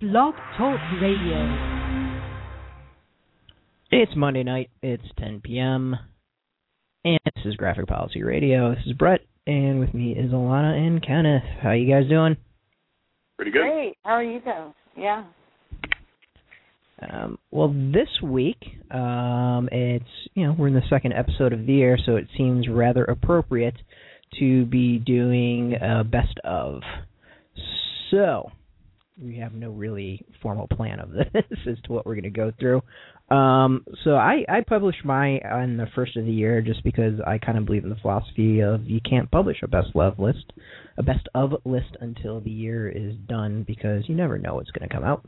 Blog Talk Radio. It's Monday night. It's 10 p.m. And this is Graphic Policy Radio. This is Brett, and with me is Alana and Kenneth. How you guys doing? Pretty good. Great. How are you guys? Yeah. Well, this week, it's, we're in the second episode of the year, so it seems rather appropriate to be doing best of. So, we have no really formal plan of this as to what we're going to go through. So I published mine on the first of the year just because I kind of believe in the philosophy of you can't publish a best of list until the year is done because you never know what's going to come out.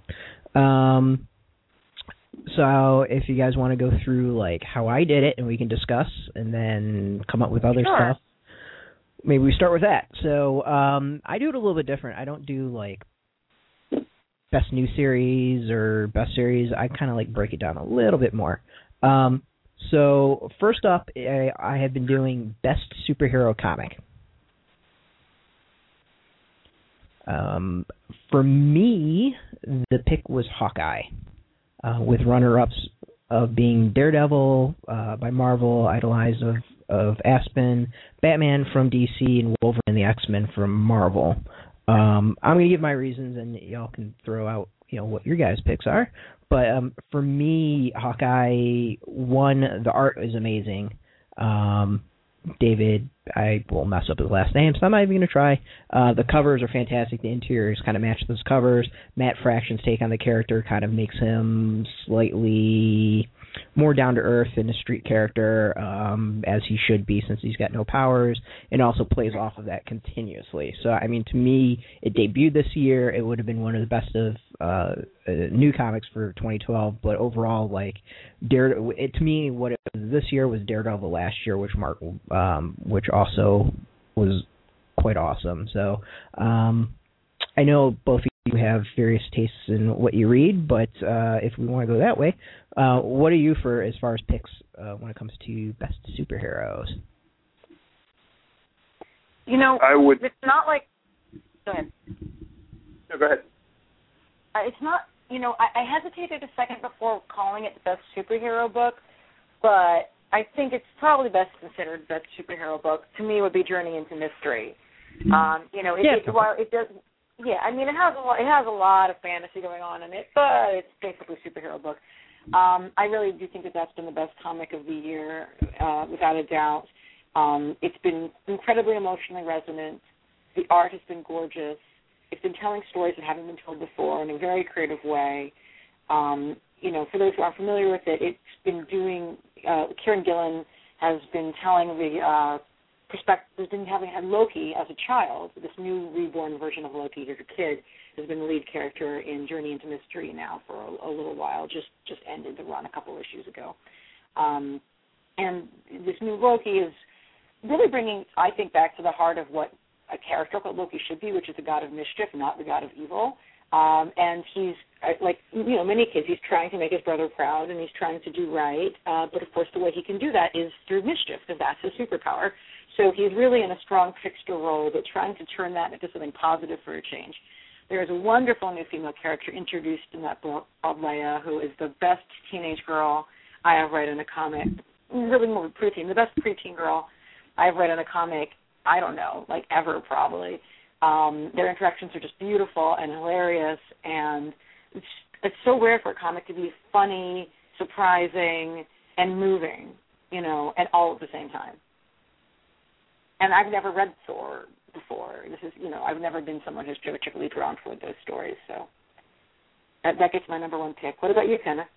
So if you guys want to go through like how I did it and we can discuss and then come up with other stuff, maybe we start with that. So I do it a little bit different. I don't do like best new series or best series. I kind of like break it down a little bit more. So first up, I have been doing best superhero comic. For me, the pick was Hawkeye, with runner-ups of being Daredevil by Marvel, Idolized of Aspen, Batman from DC, and Wolverine and the X-Men from Marvel. I'm going to give my reasons, and y'all can throw out, what your guys' picks are. But for me, Hawkeye, one, the art is amazing. David, I will mess up his last name, so I'm not even going to try. The covers are fantastic. The interiors kind of match those covers. Matt Fraction's take on the character kind of makes him slightly more down-to-earth and a street character, as he should be since he's got no powers, and also plays off of that continuously. So, I mean, to me, it debuted this year. It would have been one of the best of new comics for 2012, but overall, like, to me, what it was this year was Daredevil last year, which also was quite awesome. So, I know both of you have various tastes in what you read, but if we want to go that way, what are you as far as picks when it comes to best superheroes? It's not like... Go ahead. No, go ahead. It's not... I hesitated a second before calling it the best superhero book, but I think it's probably best considered best superhero book. To me, it would be Journey into Mystery. It does... Yeah, I mean, it has a lot of fantasy going on in it, but it's basically a superhero book. I really do think that that's been the best comic of the year, without a doubt. It's been incredibly emotionally resonant. The art has been gorgeous. It's been telling stories that haven't been told before in a very creative way. For those who aren't familiar with it, it's been doing, Kieran Gillen has been telling the perspective, has been having had Loki as a child. This new reborn version of Loki as a kid has been the lead character in Journey into Mystery now for a little while. Just ended the run a couple issues ago. And this new Loki is really bringing, I think, back to the heart of what a character called Loki should be, which is the god of mischief, not the god of evil. And he's, like, many kids, he's trying to make his brother proud and he's trying to do right. But, of course, the way he can do that is through mischief because that's his superpower. So he's really in a strong trickster role, but trying to turn that into something positive for a change. There is a wonderful new female character introduced in that book called Leia, who is the best teenage girl I have read in a comic, really more preteen, the best preteen girl I have read in a comic, I don't know, like ever probably. Their interactions are just beautiful and hilarious, and it's so rare for a comic to be funny, surprising, and moving, and all at the same time. And I've never read Thor before. This is, I've never been someone who's particularly drawn toward those stories. So that gets my number one pick. What about you, Kenneth?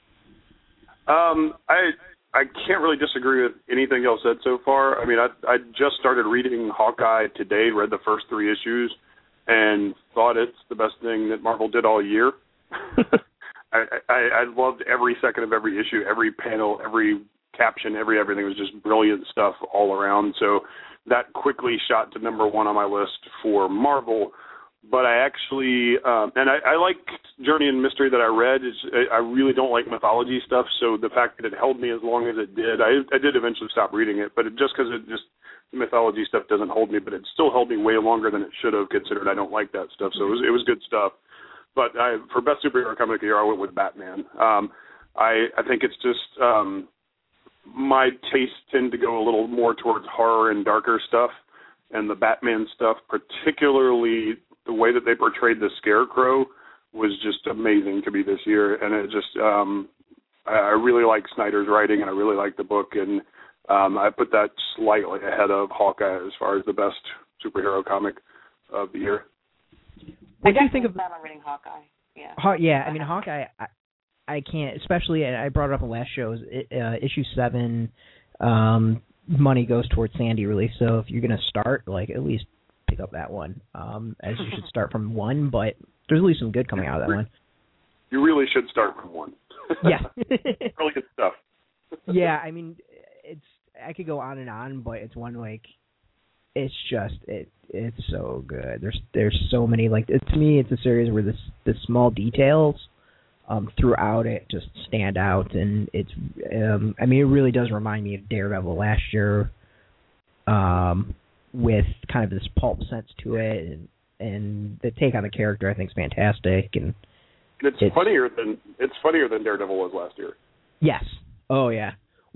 I can't really disagree with anything y'all said so far. I mean, I just started reading Hawkeye today, read the first 3 issues, and thought it's the best thing that Marvel did all year. I loved every second of every issue, every panel, every caption, everything was just brilliant stuff all around. So that quickly shot to number 1 on my list for Marvel. But I actually, and I like Journey and Mystery that I read. I really don't like mythology stuff, so the fact that it held me as long as it did, I did eventually stop reading it, but just because the mythology stuff doesn't hold me, but it still held me way longer than it should have, considered I don't like that stuff, so it was good stuff. But for best superhero comic of the year, I went with Batman. I think it's just my tastes tend to go a little more towards horror and darker stuff, and the Batman stuff, particularly the way that they portrayed the Scarecrow, was just amazing to me this year. And it just I really like Snyder's writing, and I really like the book, and I put that slightly ahead of Hawkeye as far as the best superhero comic of the year. What do you think of reading Hawkeye? Yeah. I mean, Hawkeye, I can't, especially, I brought it up in the last show, issue 7, money goes towards Sandy release, so if you're going to start, like, at least pick up that one, as you should start from 1, but there's at least some good coming out of that one. You really should start from 1. Yeah. Really good stuff. Yeah, I mean, I could go on and on, but it's one, like, it's just, it's so good. There's so many, like, to me, it's a series where the small details throughout it just stand out, and it's, I mean, it really does remind me of Daredevil last year, with kind of this pulp sense to it, and the take on the character I think is fantastic, and it's funnier than Daredevil was last year. Yes. Oh yeah.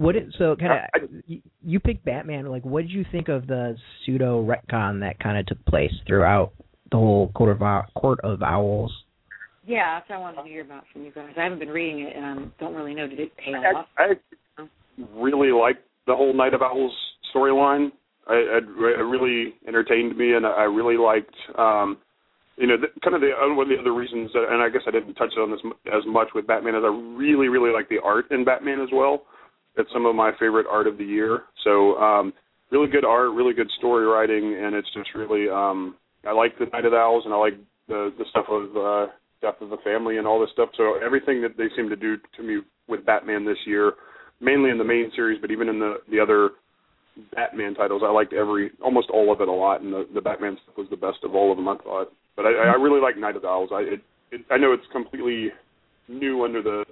You picked Batman. Like, what did you think of the pseudo retcon that kind of took place throughout the whole Court of Owls? Yeah, that's what I wanted to hear about from you guys. I haven't been reading it, and don't really know. Did it pay off? I really liked the whole Night of Owls storyline. It really entertained me, and I really liked, one of the other reasons, and I guess I didn't touch on this as much with Batman, is I really, really like the art in Batman as well. It's some of my favorite art of the year. So really good art, really good story writing, and it's just really, I like the Night of the Owls, and I like the stuff of death of the family and all this stuff. So everything that they seem to do to me with Batman this year, mainly in the main series, but even in the other Batman titles, I liked almost all of it a lot, and the Batman stuff was the best of all of them, I thought. But I really like Night of the Owls. I know it's completely new under the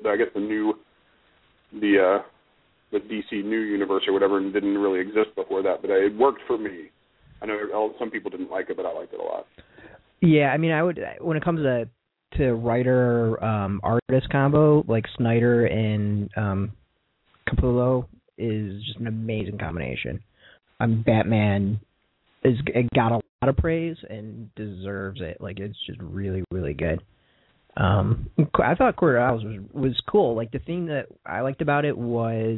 DC New Universe or whatever, and didn't really exist before that, but it worked for me. I know some people didn't like it, but I liked it a lot. Yeah, I mean, I would, when it comes to writer artist combo, like Snyder and Capullo is just an amazing combination. Batman got a lot of praise and deserves it. Like, it's just really, really good. I thought Court of Owls was cool. Like, the thing that I liked about it was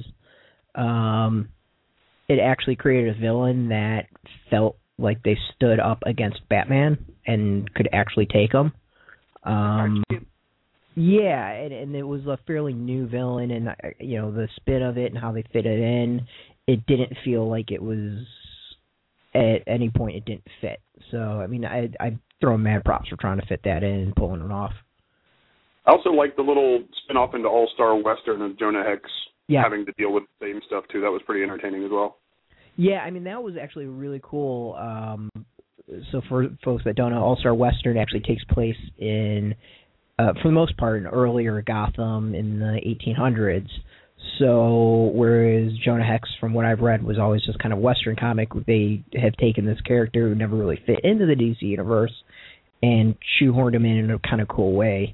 it actually created a villain that felt like they stood up against Batman and could actually take him. Yeah, and it was a fairly new villain, and the spin of it and how they fit it in, it didn't feel like it was at any point it didn't fit. So I mean, I throw mad props for trying to fit that in and pulling it off. I also like the little spin-off into All-Star Western of Jonah Hex having to deal with the same stuff too. That was pretty entertaining as well. Yeah, I mean, that was actually really cool. So for folks that don't know, All-Star Western actually takes place in, for the most part, in earlier Gotham in the 1800s. So whereas Jonah Hex, from what I've read, was always just kind of Western comic, they have taken this character who never really fit into the DC universe and shoehorned him in a kind of cool way.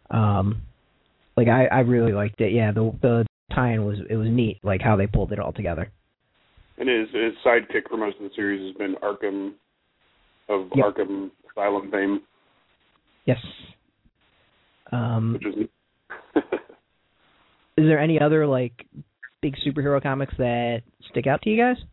I really liked it. Yeah, the tie-in was neat, like how they pulled it all together. And his sidekick for most of the series has been Arkham of Arkham Asylum fame. Yes. Which is Is there any other big superhero comics that stick out to you guys?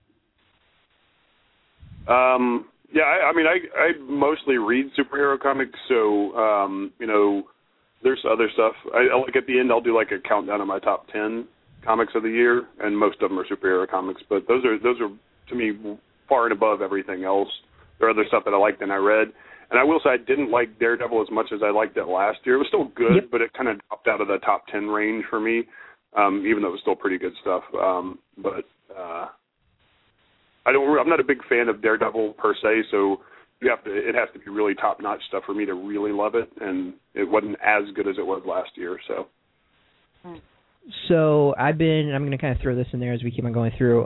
Yeah, I mostly read superhero comics, so there's other stuff. At the end I'll do a countdown of my top 10 comics of the year, and most of them are superhero comics. But those are to me far and above everything else. There are other stuff that I liked and I read. And I will say I didn't like Daredevil as much as I liked it last year. It was still good, but it kind of dropped out of the top 10 range for me, even though it was still pretty good stuff. I'm not a big fan of Daredevil per se, so it has to be really top-notch stuff for me to really love it, and it wasn't as good as it was last year. So I'm going to kind of throw this in there as we keep on going through.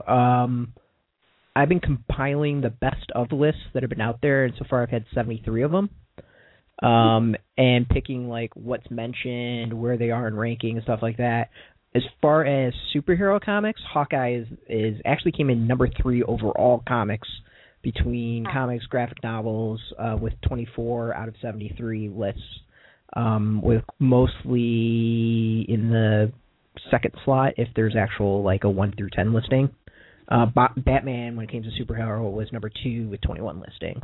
I've been compiling the best of lists that have been out there, and so far I've had 73 of them. and picking like what's mentioned, where they are in ranking and stuff like that. As far as superhero comics, Hawkeye is actually came in number 3 overall comics between comics, graphic novels, with 24 out of 73 lists, with mostly in the second slot if there's actual like a 1 through 10 listing. Batman, when it came to superhero, was number 2 with 21 listings.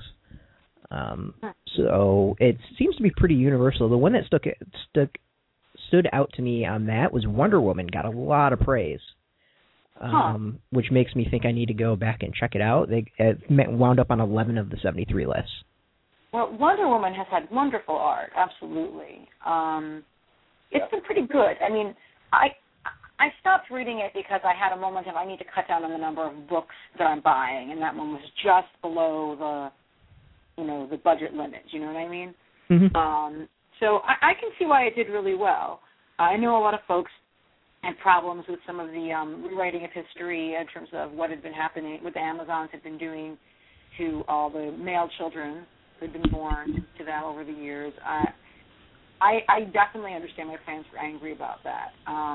So it seems to be pretty universal. The one that stood out to me on that was Wonder Woman. Got a lot of praise, which makes me think I need to go back and check it out. It wound up on 11 of the 73 lists. Well, Wonder Woman has had wonderful art, absolutely. It's been pretty good. I mean, I stopped reading it because I had a moment of I need to cut down on the number of books that I'm buying, and that one was just below the budget limit. You know what I mean? Mm-hmm. So I can see why it did really well. I know a lot of folks had problems with some of the rewriting of history in terms of what had been happening, what the Amazons had been doing to all the male children who had been born to them over the years. I definitely understand why fans were angry about that.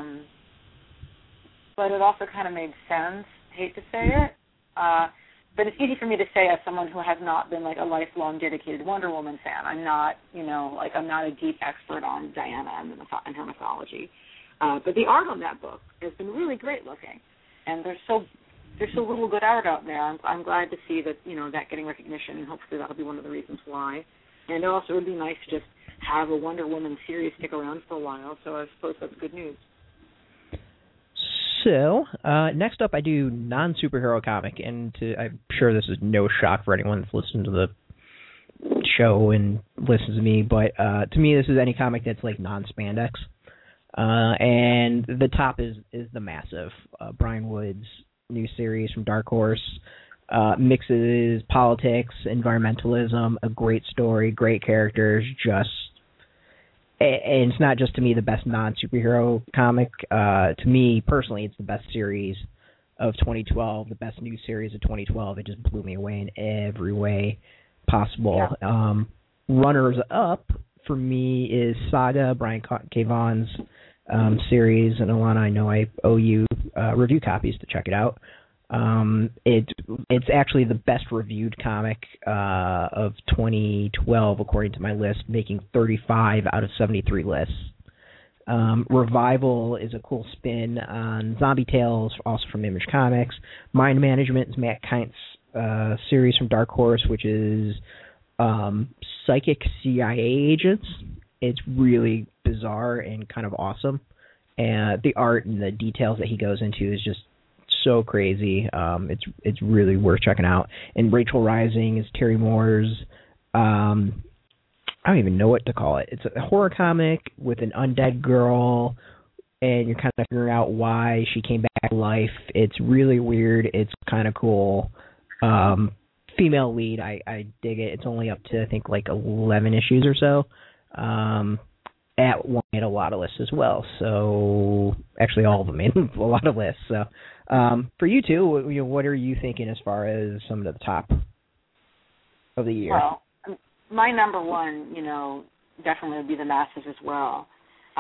But it also kind of made sense. Hate to say it. But it's easy for me to say as someone who has not been like a lifelong dedicated Wonder Woman fan. I'm not, I'm not a deep expert on Diana and her mythology. But the art on that book has been really great looking, and there's so little good art out there. I'm glad to see that that getting recognition, and hopefully that'll be one of the reasons why. And also, it would be nice to just have a Wonder Woman series stick around for a while. So I suppose that's good news. So, next up I do non-superhero comic, and I'm sure this is no shock for anyone that's listened to the show and listens to me, but to me this is any comic that's like non-spandex. And the top is The Massive, Brian Wood's new series from Dark Horse. Mixes politics, environmentalism, a great story, great characters, and it's not just, to me, the best non-superhero comic. To me, personally, it's the best series of 2012, the best new series of 2012. It just blew me away in every way possible. Yeah. Runners-up, for me, is Saga, Brian K. Vaughan's series. And, Alana, I know I owe you review copies to check it out. It's actually the best reviewed comic of 2012 according to my list, making 35 out of 73 lists. Revival is a cool spin on Zombie Tales, also from Image Comics. Mind Management is Matt Kindt's series from Dark Horse, which is psychic CIA agents. It's really bizarre and kind of awesome. And the art and the details that he goes into is just so crazy. It's really worth checking out. And Rachel Rising is Terry Moore's, I don't even know what to call it. It's a horror comic with an undead girl, and you're kind of figuring out why she came back to life. It's really weird. It's kind of cool. Female lead, I dig it. It's only up to, I think, like 11 issues or so. At one made a lot of lists as well. So actually, all of them made a lot of lists. So for you two, what are you thinking as far as some of the top of the year? Well, my number one, definitely would be The Massive as well.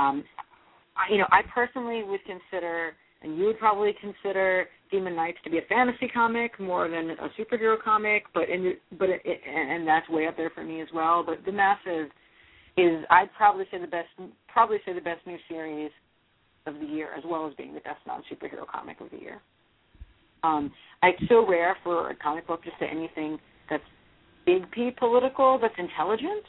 I personally would consider, and you would probably consider, Demon Knights to be a fantasy comic more than a superhero comic, and that's way up there for me as well. But The Massive is, I'd probably say the best new series of the year, as well as being the best non-superhero comic of the year. It's so rare for a comic book to say anything that's big P political, that's intelligent.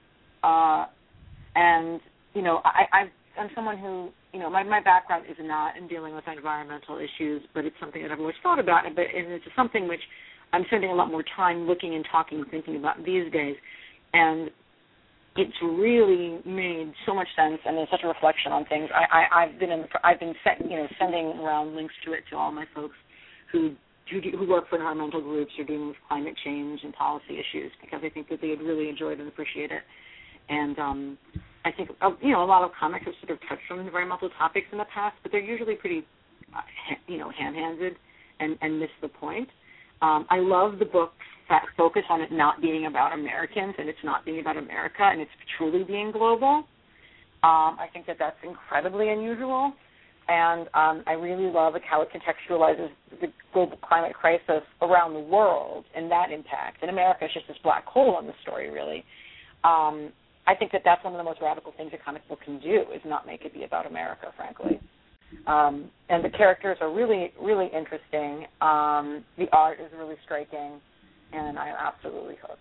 I'm someone who, my background is not in dealing with environmental issues, but it's something that I've always thought about, and it's something which I'm spending a lot more time looking and talking and thinking about these days. And it's really made so much sense, and there's such a reflection on things. I've been sending around links to it to all my folks who work for environmental groups or dealing with climate change and policy issues, because I think that they'd really enjoy it and appreciate it. And I think a lot of comics have sort of touched on environmental topics in the past, but they're usually pretty ham-handed and miss the point. I love the books that focus on it not being about Americans and it's not being about America and it's truly being global. I think that that's incredibly unusual. And I really love how it contextualizes the global climate crisis around the world and that impact. And America is just this black hole in the story, really. I think that that's one of the most radical things a comic book can do is not make it be about America, frankly. And the characters are really, really interesting. The art is really striking, and I'm absolutely hooked.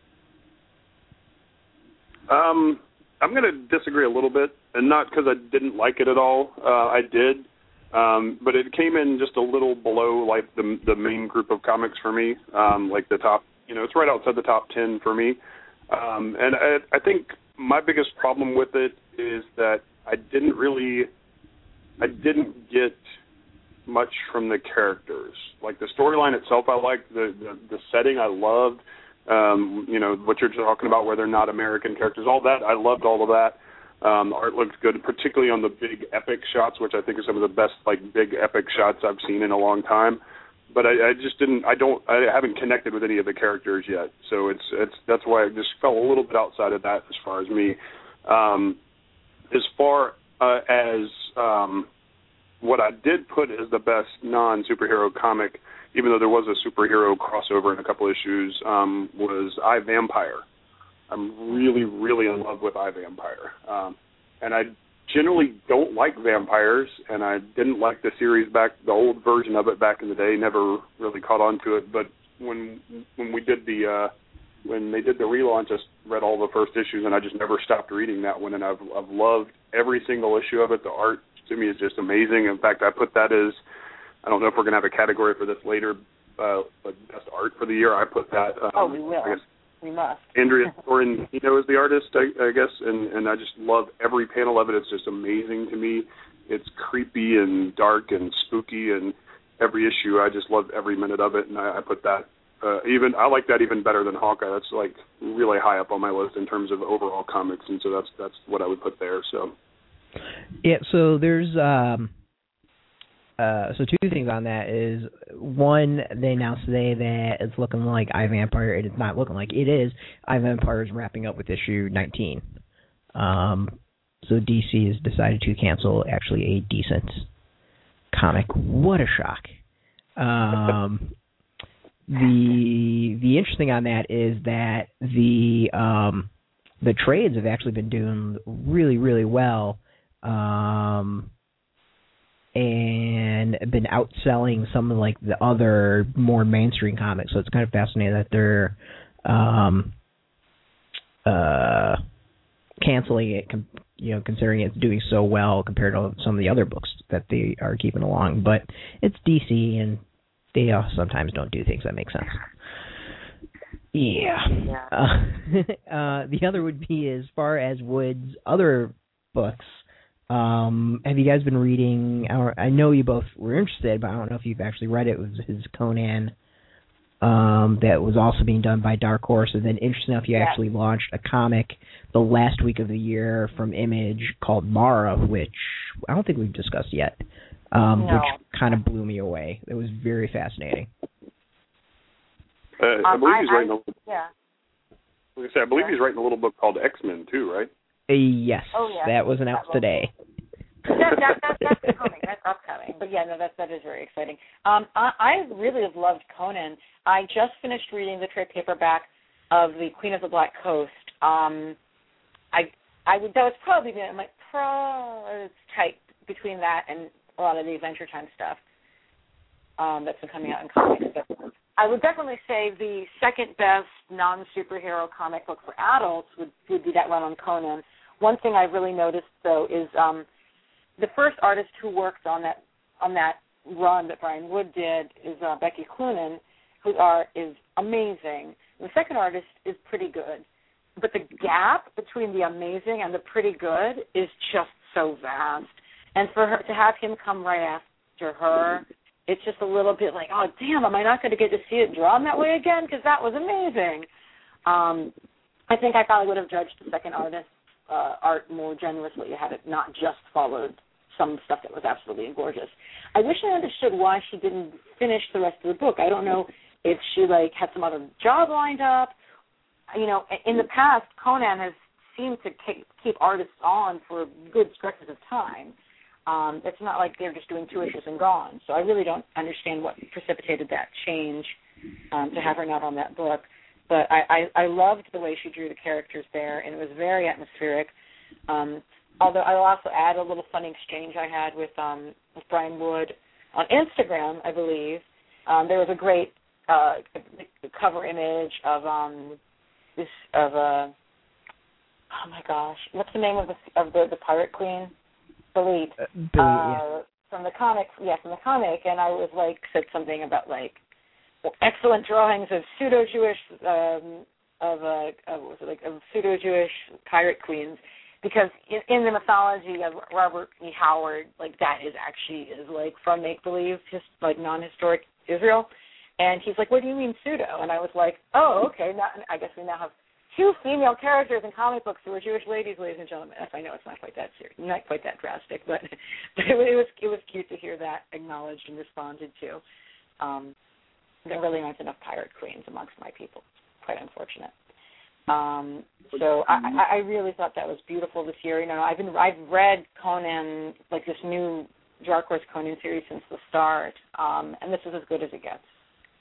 I'm going to disagree a little bit, and not because I didn't like it at all. I did, but it came in just a little below like the main group of comics for me, like the top. It's right outside the top 10 for me. And I think my biggest problem with it is that I didn't get much from the characters. Like the storyline itself, I liked the setting. I loved. What you're talking about, where they're not American characters, all that, I loved all of that. The art looked good, particularly on the big epic shots, which I think are some of the best, like, big epic shots I've seen in a long time. But I haven't connected with any of the characters yet. So that's why I just fell a little bit outside of that as far as me. As far as what I did put as the best non-superhero comic, even though there was a superhero crossover in a couple issues, was I, Vampire. I'm really, really in love with I, Vampire. And I generally don't like vampires, and I didn't like the series the old version of it back in the day, never really caught on to it. But when they did the relaunch, I read all the first issues, and I just never stopped reading that one, and I've loved every single issue of it. The art, to me, is just amazing. In fact, I put that as, I don't know if we're going to have a category for this later, but best art for the year, I put that. We will. I guess we must. Andrea Sorrentino is the artist, I guess, and I just love every panel of it. It's just amazing to me. It's creepy and dark and spooky, and every issue, I just love every minute of it, and I put that. I like that even better than Hawkeye. That's like really high up on my list in terms of overall comics, and so that's what I would put there. So. Yeah, so there's so two things on that is, one, they announced today that it's looking like I, Vampire. It is not looking like it is. I, Vampire is wrapping up with issue 19. So DC has decided to cancel actually a decent comic. What a shock. The interesting on that is that the trades have actually been doing really, really well. And been outselling some of like the other more mainstream comics. So it's kind of fascinating that they're canceling it, considering it's doing so well compared to some of the other books that they are keeping along. But it's DC, and they sometimes don't do things that make sense. Yeah. The other would be, as far as Wood's other books, have you guys been reading, I know you both were interested, but I don't know if you've actually read it. It was his Conan that was also being done by Dark Horse, and then interesting enough, you actually launched a comic the last week of the year from Image called Mara, which I don't think we've discussed yet, which kind of blew me away. It was very fascinating. I believe he's writing I believe he's writing a little book called X-Men too, right? Yes, that was announced today. That's coming. That's upcoming. But yeah, no, that is very exciting. I really have loved Conan. I just finished reading the trade paperback of the Queen of the Black Coast. That was probably it's tight between that and a lot of the Adventure Time stuff that's been coming out in comics. But I would definitely say the second best non-superhero comic book for adults would be that run on Conan. One thing I really noticed, though, is the first artist who worked on that run that Brian Wood did is Becky Cloonan, whose art is amazing. The second artist is pretty good, but the gap between the amazing and the pretty good is just so vast. And for her to have him come right after her, it's just a little bit like, oh, damn, am I not going to get to see it drawn that way again? Because that was amazing. I think I probably would have judged the second artist's art more generously had it not just followed some stuff that was absolutely gorgeous. I wish I understood why she didn't finish the rest of the book. I don't know if she like had some other job lined up. You know, in the past, Conan has seemed to keep artists on for good stretches of time. It's not like they're just doing 2 issues and gone. So I really don't understand what precipitated that change to have her not on that book. But I loved the way she drew the characters there, and it was very atmospheric. Although I'll also add a little funny exchange I had with Brian Wood on Instagram, I believe. There was a great cover image of oh my gosh, what's the name of the pirate queen? Belit. Yeah. From the comic, and I was like said something about like excellent drawings of pseudo-Jewish of pseudo-Jewish pirate queens, because in the mythology of Robert E. Howard, like that is like from make-believe, just like non-historic Israel. And he's like, what do you mean pseudo? And I was like, oh, okay. Now, I guess we now have 2 female characters in comic books who are Jewish ladies and gentlemen. I know it's not quite that serious, not quite that drastic, but it was cute to hear that acknowledged and responded to. There really aren't enough pirate queens amongst my people. Quite unfortunate. So I really thought that was beautiful this year. You know, I've read Conan, like this new Dark Horse Conan series since the start, and this is as good as it gets.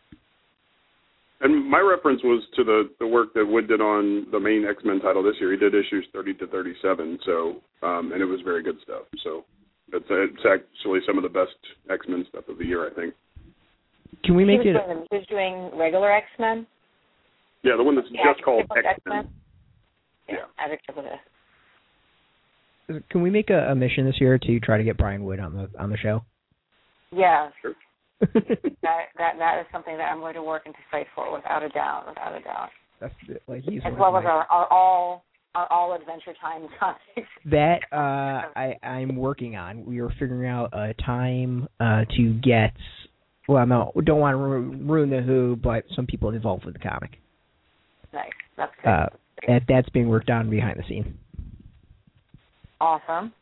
And my reference was to the work that Wood did on the main X-Men title this year. He did issues 30 to 37, so and it was very good stuff. So it's actually some of the best X-Men stuff of the year, I think. Can we make it? He was doing regular X-Men. Yeah, the one that's just called X-Men. Yeah. Can we make a mission this year to try to get Brian Wood on the show? Yeah. Sure. that is something that I'm going to work into fight for, without a doubt. That's like he's as well as our all Adventure Time comics. That I'm working on. We are figuring out a time to get. Well, no, don't want to ruin the Who, but some people involved with the comic. Nice, that's good. That's being worked on behind the scene. Awesome.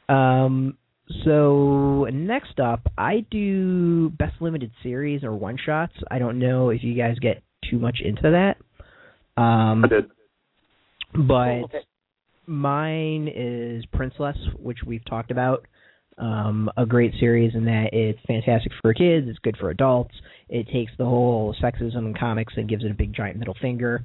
So next up, I do best limited series or one shots. I don't know if you guys get too much into that. I did. But mine is Princeless, which we've talked about. A great series in that it's fantastic for kids, it's good for adults. It takes the whole sexism in comics and gives it a big giant middle finger.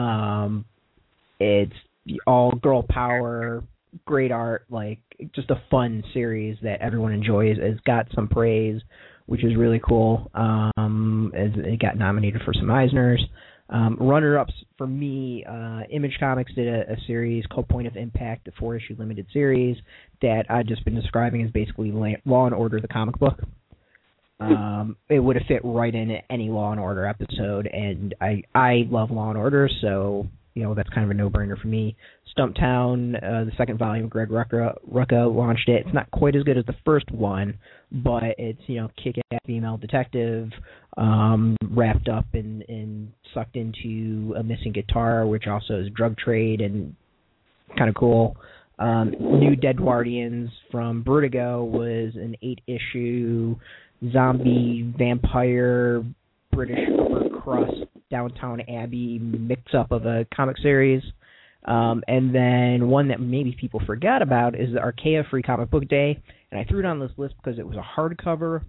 It's all girl power, great art, like just a fun series that everyone enjoys. It's got some praise, which is really cool. It got nominated for some Eisners. Runner-ups for me, Image Comics did a series called Point of Impact, a 4-issue limited series that I've just been describing as basically Law and Order, the comic book. It would have fit right in any Law and Order episode, and I love Law and Order, so that's kind of a no-brainer for me. Stumptown, the second volume, Greg Rucka launched it. It's not quite as good as the first one, but it's kick-ass female detective wrapped up and sucked into a missing guitar, which also is drug trade and kind of cool. New Dead Guardians from Vertigo was an 8-issue zombie vampire British upper crust Downtown Abbey mix-up of a comic series. And then one that maybe people forgot about is the Archaea Free Comic Book Day, and I threw it on this list because it was a hardcover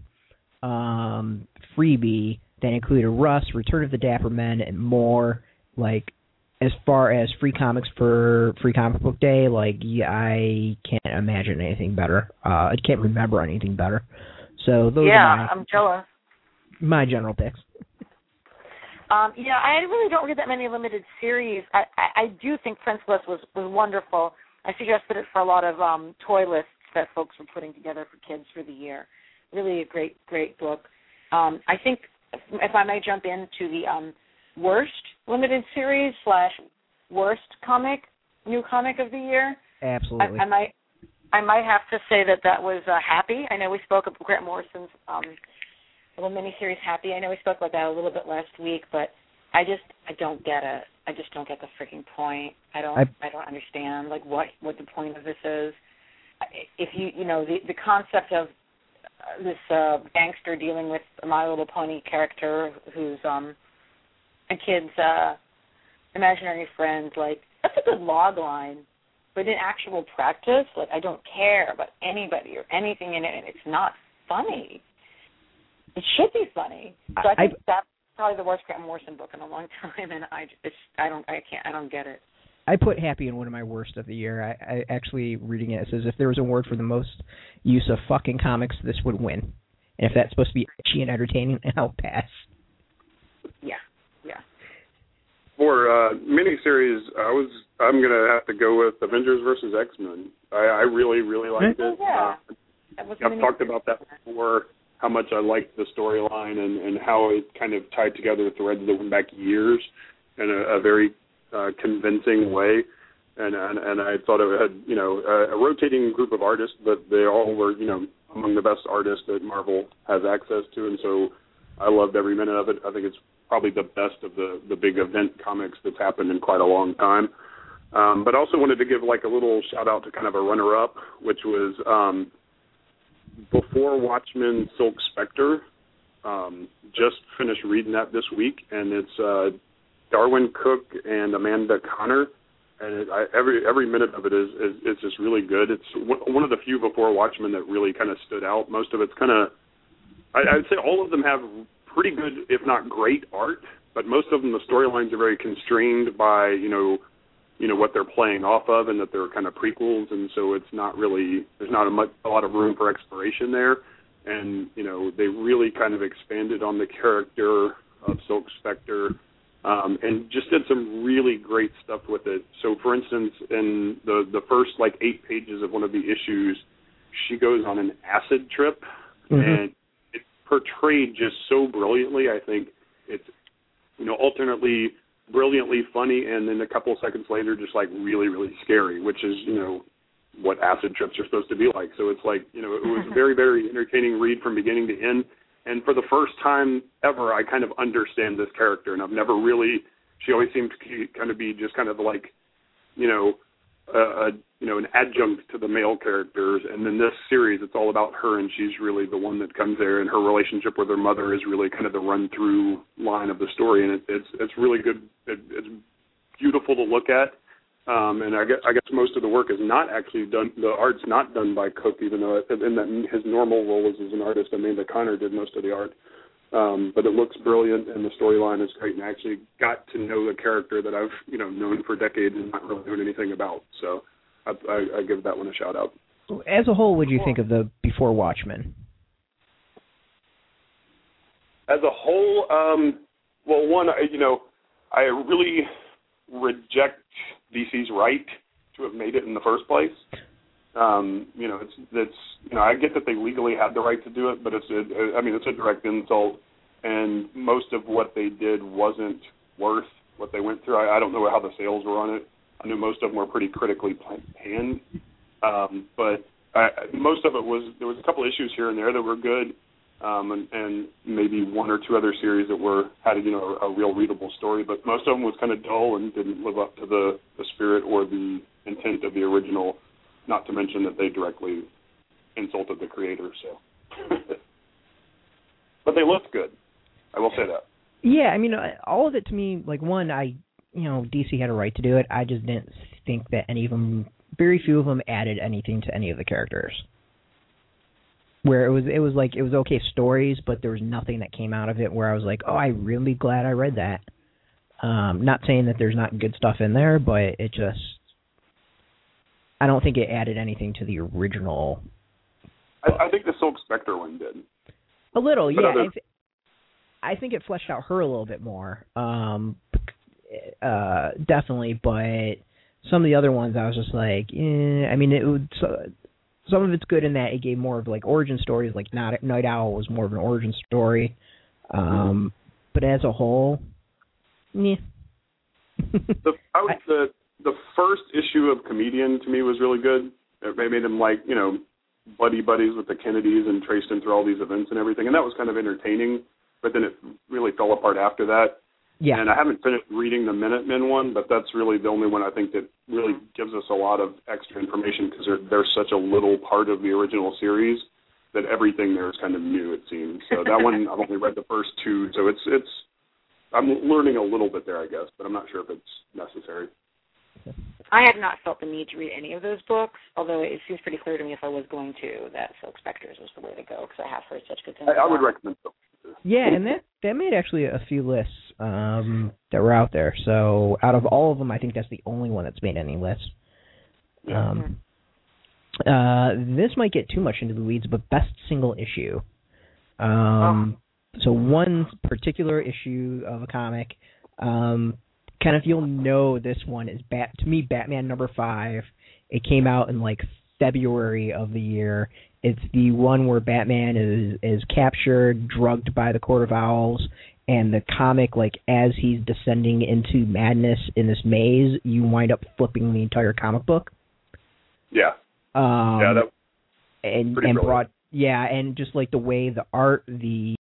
freebie that included Russ, Return of the Dapper Men, and more. Like, as far as free comics for Free Comic Book Day, I can't imagine anything better. I can't remember anything better. So those are I'm jealous. My general picks. I really don't read that many limited series. I do think Princeless was wonderful. I suggested it for a lot of toy lists that folks were putting together for kids for the year. Really a great book. I think if I may jump into the worst limited series / worst new comic of the year. Absolutely. I might have to say that was Happy. I know we spoke of Grant Morrison's little miniseries Happy. I know we spoke about that a little bit last week, but I don't get it. I just don't get the freaking point. I don't understand what the point of this is. If the concept of gangster dealing with a My Little Pony character who's a kid's imaginary friend. Like, that's a good log line. But in actual practice, like, I don't care about anybody or anything in it, and it's not funny. It should be funny. So I think that's probably the worst Grant Morrison book in a long time, and I don't get it. I put Happy in one of my worst of the year. I actually, reading it says if there was a award for the most use of fucking comics, this would win. And if that's supposed to be itchy and entertaining, I'll pass. Yeah. For miniseries, I'm gonna have to go with Avengers versus X-Men. I really liked it. Yeah. I've talked about that before. How much I liked the storyline and how it kind of tied together threads that went back years in a very convincing way, and I thought it had a rotating group of artists, but they all were among the best artists that Marvel has access to, and so I loved every minute of it. I think it's probably the best of the big event comics that's happened in quite a long time. But I also wanted to give like a little shout out to kind of a runner-up, which was Before Watchmen, Silk Spectre. Just finished reading that this week, and it's Darwin Cook and Amanda Conner, and every minute of it is just really good. It's one of the few Before Watchmen that really kind of stood out. Most of it's kind of, I'd say all of them have pretty good, if not great, art, but most of them, the storylines are very constrained by what they're playing off of, and that they're kind of prequels, and so it's not really, there's not a lot of room for exploration there, and they really kind of expanded on the character of Silk Spectre. And just did some really great stuff with it. So, for instance, in the first, 8 pages of one of the issues, she goes on an acid trip, and it's portrayed just so brilliantly. I think it's, alternately brilliantly funny, and then a couple of seconds later, just, really, really scary, which is, what acid trips are supposed to be like. So it's it was a very, very entertaining read from beginning to end. And for the first time ever, I kind of understand this character, and I've never really. She always seemed to kind of be just kind of an adjunct to the male characters. And in this series, it's all about her, and she's really the one that comes there, and her relationship with her mother is really kind of the run-through line of the story, and it's really good. It's beautiful to look at. And I guess most of the work is not actually done. The art's not done by Cook, even though in that his normal role is as an artist. Amanda Conner did most of the art. But it looks brilliant, and the storyline is great. And I actually got to know the character that I've known for decades and not really known anything about. So I give that one a shout out. As a whole, what do you think of the Before Watchmen? As a whole, well, one, I really reject DC's right to have made it in the first place. I get that they legally had the right to do it, but it's a direct insult, and most of what they did wasn't worth what they went through. I don't know how the sales were on it. I knew most of them were pretty critically panned, but most of it was, there was a couple issues here and there that were good, and maybe one or two other series that had a real readable story, but most of them was kind of dull and didn't live up to the spirit or the intent of the original, not to mention that they directly insulted the creator. So, but they looked good, I will say that. Yeah, all of it to me, one, DC had a right to do it. I just didn't think that any of them, very few of them, added anything to any of the characters. Where it was okay stories, but there was nothing that came out of it where I was like, oh, I'm really glad I read that. Not saying that there's not good stuff in there, but it just, I don't think it added anything to the original. I think the Silk Spectre one did. A little, yeah. I think it fleshed out her a little bit more, definitely, but some of the other ones I was just like, it would... Some of it's good in that it gave more of origin stories, like Night Owl was more of an origin story. But as a whole, yeah. The first issue of Comedian to me was really good. They made him buddies with the Kennedys and traced him through all these events and everything, and that was kind of entertaining. But then it really fell apart after that. Yeah. And I haven't finished reading the Minutemen one, but that's really the only one I think that really gives us a lot of extra information because they're such a little part of the original series. that everything there is kind of new, it seems. So that one, I've only read the first 2, so it's I'm learning a little bit there, I guess, but I'm not sure if it's necessary. I have not felt the need to read any of those books, although it seems pretty clear to me if I was going to that Silk Spectres was the way to go, because I have heard such good things. I would recommend Silk Spectres. Yeah, and that made actually a few lists that were out there. So out of all of them, I think that's the only one that's made any lists. This might get too much into the weeds, but best single issue. So one particular issue of a comic, kind of you'll know this one is to me Batman #5. It came out in like February of the year. It's the one where Batman is captured, drugged by the Court of Owls, and the comic, like as he's descending into madness in this maze, you wind up flipping the entire comic book. Yeah. That and brilliant. brought and just like the way the art, the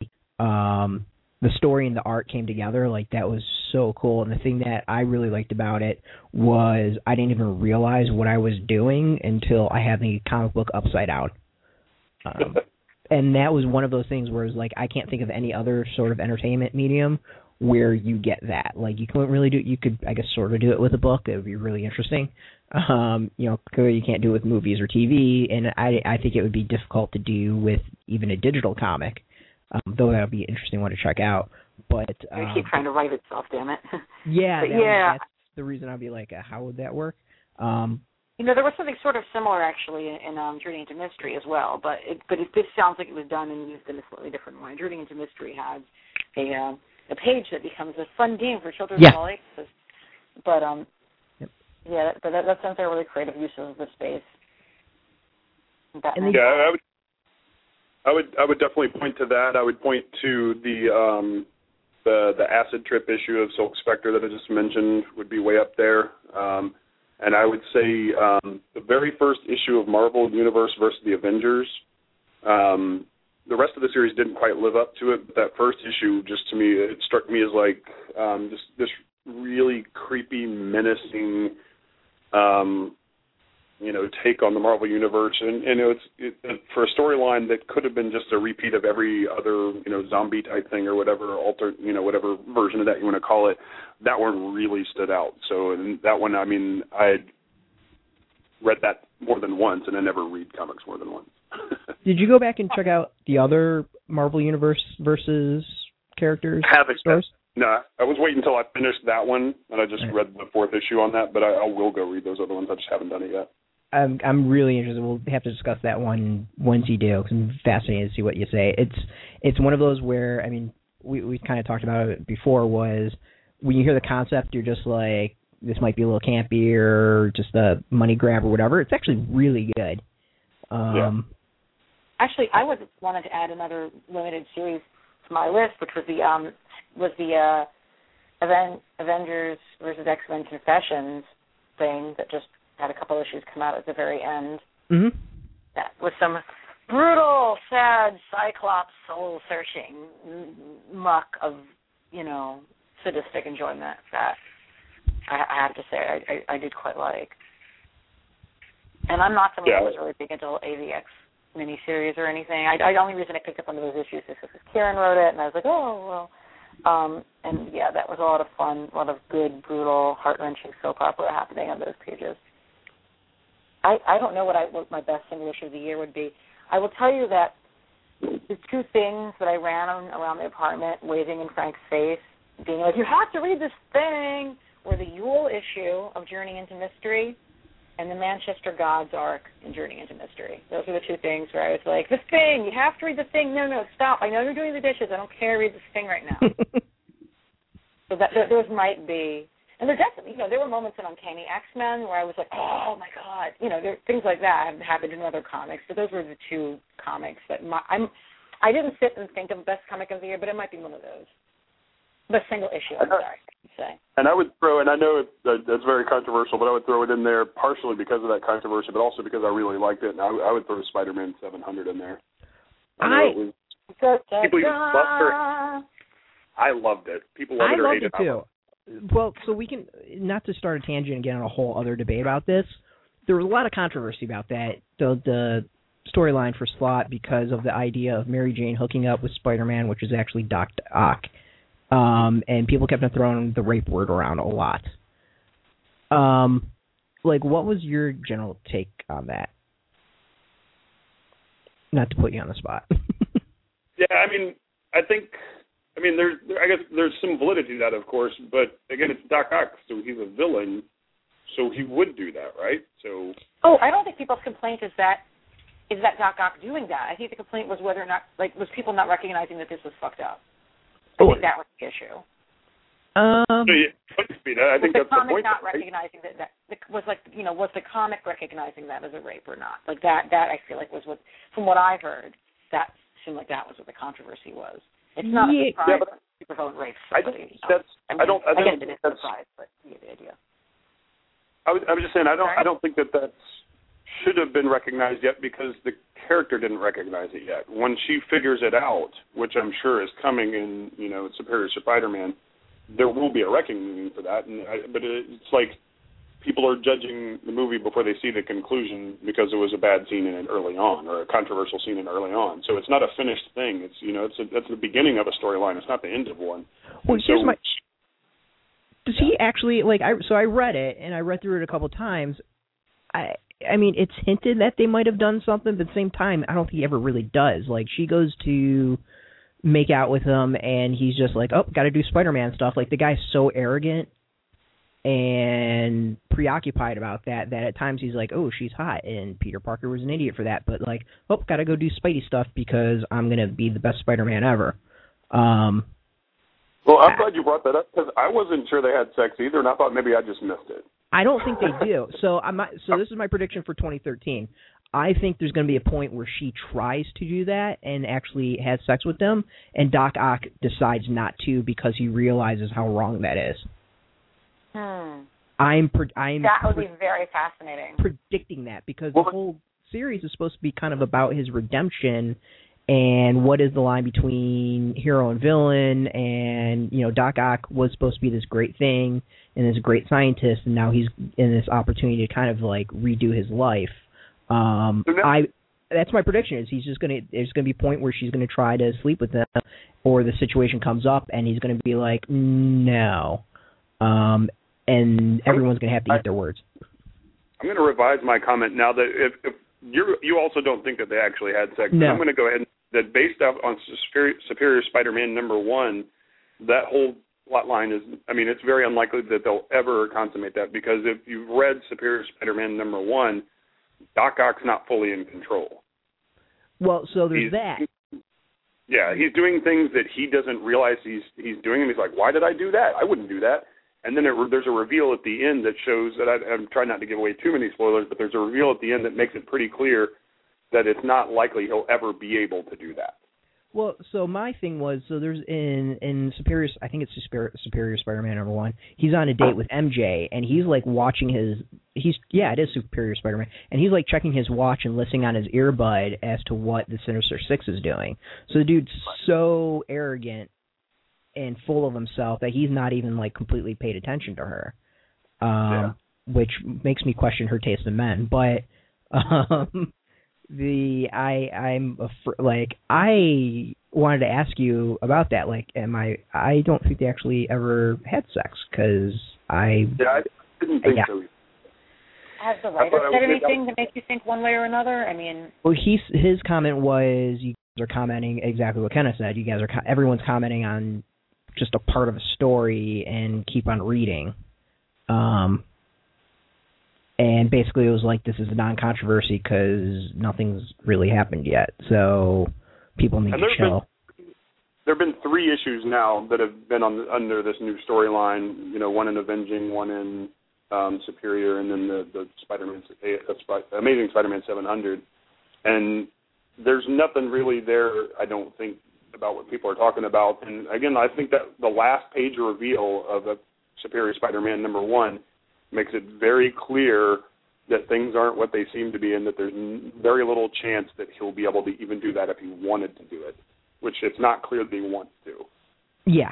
story and the art came together, like that was so cool. And the thing that I really liked about it was I didn't even realize what I was doing until I had the comic book upside down. And that was one of those things where it's like I can't think of any other sort of entertainment medium where you get that. Like you couldn't really you could, I guess, sort of do it with a book. It would be really interesting. Clearly you can't do it with movies or TV, and I think it would be difficult to do with even a digital comic. Though that would be an interesting one to check out. But I keep trying to write itself, damn it. That's the reason I'd be like, how would that work? There was something sort of similar actually in Journey into Mystery as well, but this sounds like it was done and used in a slightly different way. Journey into Mystery had a page that becomes a fun game for children of all ages. But that sounds like a really creative use of the space. I would definitely point to that. I would point to the acid trip issue of Silk Spectre that I just mentioned would be way up there. And I would say the very first issue of Marvel Universe versus the Avengers, the rest of the series didn't quite live up to it, but that first issue, just to me, it struck me as like this really creepy, menacing take on the Marvel Universe, and it's for a storyline that could have been just a repeat of every other zombie type thing or whatever whatever version of that you want to call it. That one really stood out. So in that one, I mean, I had read that more than once, and I never read comics more than once. Did you go back and check out the other Marvel Universe versus characters? No, I was waiting until I finished that one, and I just read the 4th issue on that, but I will go read those other ones. I just haven't done it yet. I'm really interested. We'll have to discuss that one once you do, because I'm fascinated to see what you say. It's one of those where, I mean, we kind of talked about it before, was when you hear the concept, you're just like, this might be a little campy or just a money grab or whatever. It's actually really good. Actually, I wanted to add another limited series to my list, which was the Avengers versus X-Men Confessions thing that just had a couple issues come out at the very end. Mm-hmm. That was some brutal, sad, Cyclops soul-searching muck of, sadistic enjoyment that I have to say I did quite like. And I'm not someone who was really big into AVX miniseries or anything. The only reason I picked up one of those issues is because Kieran wrote it, and I was like, oh, well. That was a lot of fun, a lot of good, brutal, heart-wrenching soap opera happening on those pages. I don't know what my best single issue of the year would be. I will tell you that the 2 things that I ran around the apartment, waving in Frank's face, being like, you have to read this thing, were the Yule issue of Journey into Mystery and the Manchester Gods arc in Journey into Mystery. Those are the 2 things where I was like, this thing, you have to read the thing. No, stop. I know you're doing the dishes. I don't care. Read this thing right now. So those might be. And there definitely, there were moments in Uncanny X-Men where I was like, oh, my God. There things like that have happened in other comics. But those were the 2 comics that I didn't sit and think of best comic of the year, but it might be one of those. The single issue, I'm sorry to say. And I would throw, and I know it's very controversial, but I would throw it in there partially because of that controversy, but also because I really liked it, and I would throw Spider-Man 700 in there. People I loved it. People loved it or hated it too. Well, so we can, not to start a tangent and get on a whole other debate about this, there was a lot of controversy about that. The storyline for Slott because of the idea of Mary Jane hooking up with Spider-Man, which is actually Doc Ock. And people kept on throwing the rape word around a lot. What was your general take on that? Not to put you on the spot. Yeah, I guess there's some validity to that, of course, but again, it's Doc Ock, so he's a villain, so he would do that, right? So. Oh, I don't think people's complaint is that Doc Ock doing that. I think the complaint was whether or not, was people not recognizing that this was fucked up. I think that was the issue. I think that's the point. Not recognizing that was the comic recognizing that as a rape or not? Like that I feel like was what, from what I heard, that seemed like that was what the controversy was. It's not a surprise that supervillain rapes somebody. I don't think it's a surprise, but you get the idea. I was just saying I don't think that should have been recognized yet because the character didn't recognize it yet. When she figures it out, which I'm sure is coming in, Superior Spider-Man, there will be a reckoning for that. But it's like people are judging the movie before they see the conclusion because it was a bad scene in it early on or a controversial scene in it early on. So it's not a finished thing. It's that's the beginning of a storyline. It's not the end of one. Well, does he actually I read it and I read through it a couple times. I mean, it's hinted that they might have done something, but at the same time, I don't think he ever really does. Like, she goes to make out with him, and he's just like, oh, got to do Spider-Man stuff. Like, the guy's so arrogant and preoccupied about that at times he's like, oh, she's hot, and Peter Parker was an idiot for that. But, like, oh, got to go do Spidey stuff because I'm going to be the best Spider-Man ever. Well, I'm glad you brought that up because I wasn't sure they had sex either, and I thought maybe I just missed it. I don't think they do. So this is my prediction for 2013. I think there's going to be a point where she tries to do that and actually has sex with them, and Doc Ock decides not to because he realizes how wrong that is. That would be very fascinating. Predicting that because the whole series is supposed to be kind of about his redemption and what is the line between hero and villain, and Doc Ock was supposed to be this great thing and this great scientist, and now he's in this opportunity to kind of like redo his life. That's my prediction. Is there's gonna be a point where she's gonna try to sleep with him, or the situation comes up and he's gonna be like no, and everyone's gonna have to eat their words. I'm gonna revise my comment now that if you also don't think that they actually had sex. No. I'm going to go ahead and that based on Superior Spider-Man #1, that whole plot line is, it's very unlikely that they'll ever consummate that because if you've read Superior Spider-Man #1, Doc Ock's not fully in control. Well, so there's that. Yeah, he's doing things that he doesn't realize he's doing, and he's like, why did I do that? I wouldn't do that. And then there's a reveal at the end that shows that I'm trying not to give away too many spoilers, but there's a reveal at the end that makes it pretty clear that it's not likely he'll ever be able to do that. Well, so my thing was, so there's in Superior, I think it's Superior Spider-Man #1. He's on a date with MJ, and he's like watching it is Superior Spider-Man, and he's like checking his watch and listening on his earbud as to what the Sinister Six is doing. So the dude's so arrogant and full of himself that he's not even like completely paid attention to her, which makes me question her taste in men. But I wanted to ask you about that. Like, I don't think they actually ever had sex because I didn't think so. Has the writer said anything to make you think one way or another? Well, his comment was, you guys are commenting exactly what Kenneth said. You guys are everyone's commenting on just a part of a story and keep on reading. And basically it was like, this is a non-controversy because nothing's really happened yet. So people need to chill. There have been 3 issues now that have been under this new storyline, one in Avenging, one in Superior, and then the Amazing Spider-Man 700. And there's nothing really there, I don't think, about what people are talking about. And again, I think that the last page reveal of the Superior Spider-Man #1 makes it very clear that things aren't what they seem to be and that there's very little chance that he'll be able to even do that if he wanted to do it, which it's not clear that he wants to. Yeah.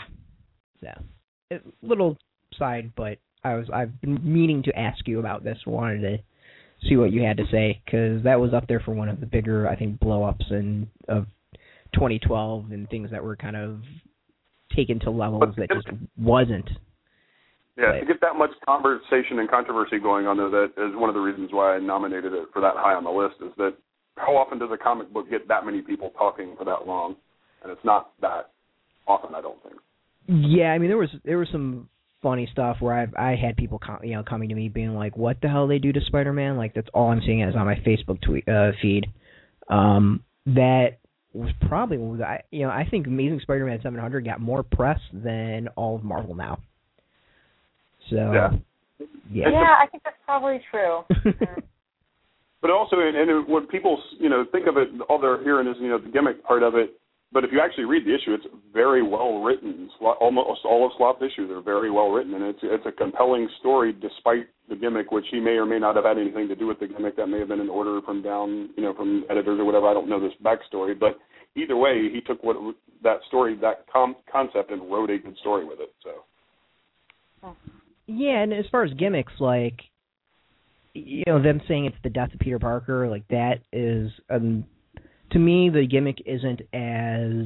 Little side, but I've been meaning to ask you about this. Wanted to see what you had to say, because that was up there for one of the bigger, I think, blow-ups of 2012 and things that were kind of taken to levels that just wasn't. Yeah, to get that much conversation and controversy going on there, that is one of the reasons why I nominated it for that high on the list, is that how often does a comic book get that many people talking for that long? And it's not that often, I don't think. Yeah, I mean, there was some funny stuff where I had people coming to me being like, what the hell they do to Spider-Man? Like, that's all I'm seeing is on my Facebook feed. That was probably, I think Amazing Spider-Man 700 got more press than all of Marvel now. So, yeah, I think that's probably true. But also, and when people, think of it, all they're hearing is, the gimmick part of it. But if you actually read the issue, it's very well written. Almost all of Sloth's issues are very well written, and it's a compelling story despite the gimmick, which he may or may not have had anything to do with the gimmick. That may have been an order from down, from editors or whatever. I don't know this backstory, but either way, he took that story, that concept, and wrote a good story with it. So. Yeah, and as far as gimmicks, like, them saying it's the death of Peter Parker, like, that is, to me, the gimmick isn't as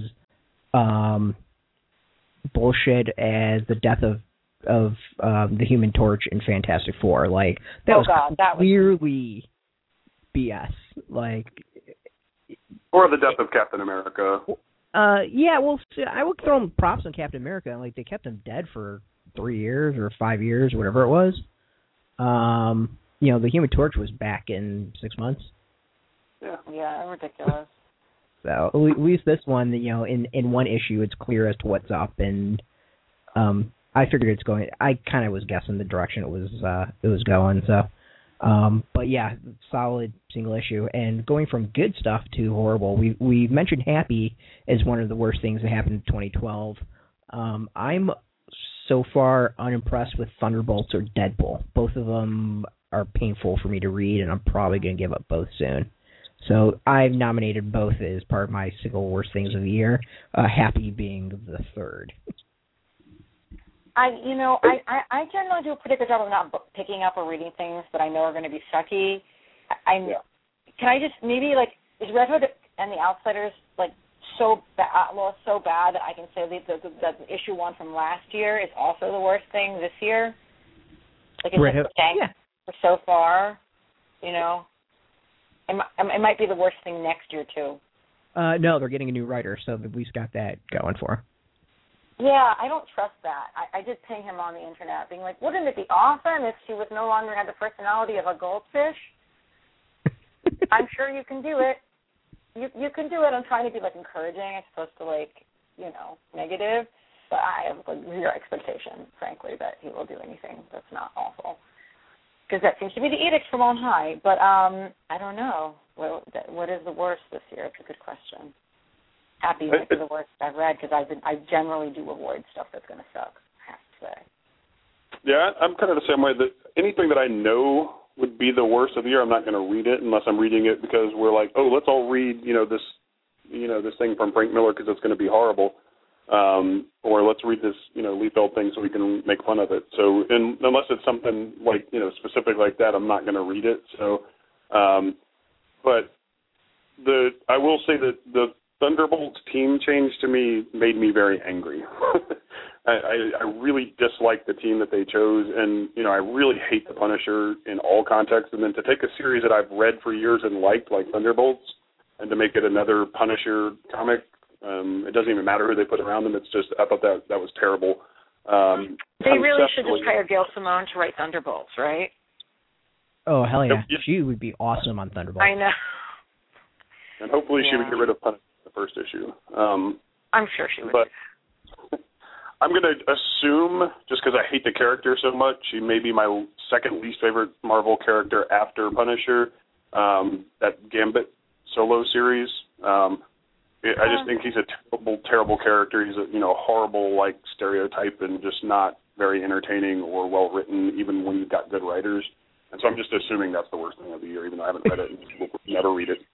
bullshit as the death of the Human Torch in Fantastic Four. Like, that was clearly BS. Like, or the death of Captain America. Yeah, well, I would throw them props on Captain America. Like, they kept him dead for 3 years or 5 years, whatever it was. The Human Torch was back in 6 months. Yeah, ridiculous. So at least this one, in one issue, it's clear as to what's up, and I figured it's going. I kind of was guessing the direction it was going. So, but yeah, solid single issue, and going from good stuff to horrible. We mentioned Happy as one of the worst things that happened in 2012. I'm so far unimpressed with Thunderbolts or Deadpool. Both of them are painful for me to read, and I'm probably going to give up both soon. So I've nominated both as part of my single worst things of the year, Happy being the third. I generally do a pretty good job of not picking up or reading things that I know are going to be sucky. Can I just maybe, is Red Hood and the Outsiders, so bad that I can say that issue 1 from last year is also the worst thing this year? Like, it's just tanked for so far, It might be the worst thing next year, too. No, they're getting a new writer, so at least got that going for them. Yeah, I don't trust that. I did ping him on the internet, being like, wouldn't it be awesome if she would no longer have the personality of a goldfish? I'm sure you can do it. You can do it. I'm trying to be, encouraging as opposed to, negative. But I have, zero expectation, frankly, that he will do anything that's not awful. Because that seems to be the edict from on high. But I don't know. What is the worst this year? It's a good question. Happy might be the worst I've read, because I generally do avoid stuff that's going to suck, I have to say. Yeah, I'm kind of the same way. That anything that I know would be the worst of the year, I'm not going to read it unless I'm reading it because we're like, oh, let's all read, this thing from Frank Miller because it's going to be horrible. Or let's read this, Liefeld thing so we can make fun of it. So, unless it's something specific like that, I'm not going to read it. So, but I will say that the Thunderbolts team change to me made me very angry. I really dislike the team that they chose, and I really hate the Punisher in all contexts. And then to take a series that I've read for years and liked, like Thunderbolts, and to make it another Punisher comic. It doesn't even matter who they put around them. It's just, I thought that was terrible. They really should just hire Gail Simone to write Thunderbolts, right? Oh, hell yeah. She would be awesome on Thunderbolts. I know. And hopefully she would get rid of Punisher in the first issue. I'm sure she would. But I'm going to assume, just because I hate the character so much, she may be my second least favorite Marvel character after Punisher, that Gambit solo series. I just think he's a terrible, terrible character. He's a horrible stereotype and just not very entertaining or well written, even when you've got good writers. And so I'm just assuming that's the worst thing of the year, even though I haven't read it and will never read it.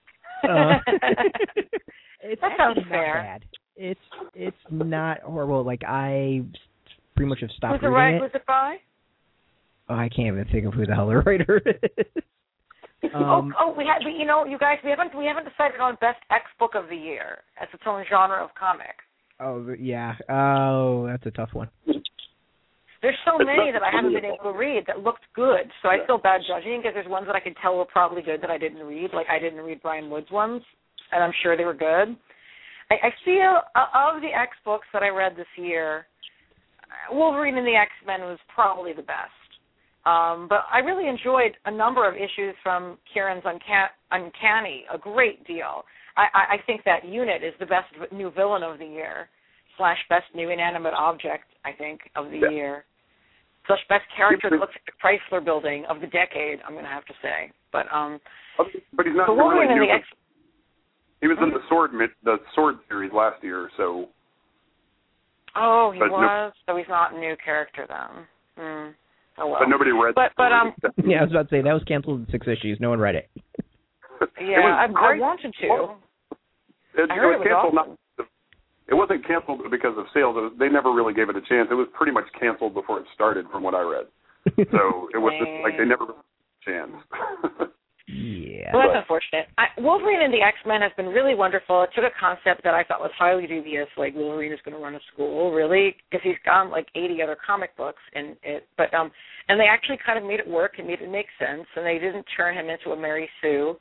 It's that sounds fair. Bad. It's not horrible. I pretty much have stopped reading it. Who's it by? Oh, I can't even think of who the hell the writer is. you guys, we haven't decided on best X book of the year as its own genre of comic. Oh yeah. Oh, that's a tough one. There's so many that I haven't been able to read that looked good, so I feel bad judging because there's ones that I could tell were probably good that I didn't read. Like I didn't read Brian Wood's ones, and I'm sure they were good. I feel of the X books that I read this year, Wolverine and the X-Men was probably the best. But I really enjoyed a number of issues from Kieran's Uncanny a great deal. I think that unit is the best new villain of the year / best new inanimate object, I think, of the year. / best character that looks like the Chrysler Building of the decade, I'm going to have to say. But he's not really new. He was in the Sword series last year, so. Oh, he was? So he's not a new character then. Oh, well. But nobody read it. Yeah, I was about to say, that was canceled in 6 issues. No one read it. Yeah, I wanted to. It was canceled. Awesome. It wasn't canceled because of sales. They never really gave it a chance. It was pretty much canceled before it started, from what I read. So it was just like they never had a chance. Yeah. Well, that's unfortunate. Wolverine and the X-Men has been really wonderful. It took a concept that I thought was highly dubious, like Wolverine is going to run a school, really, because he's got like 80 other comic books in it. But and they actually kind of made it work and made it make sense, and they didn't turn him into a Mary Sue.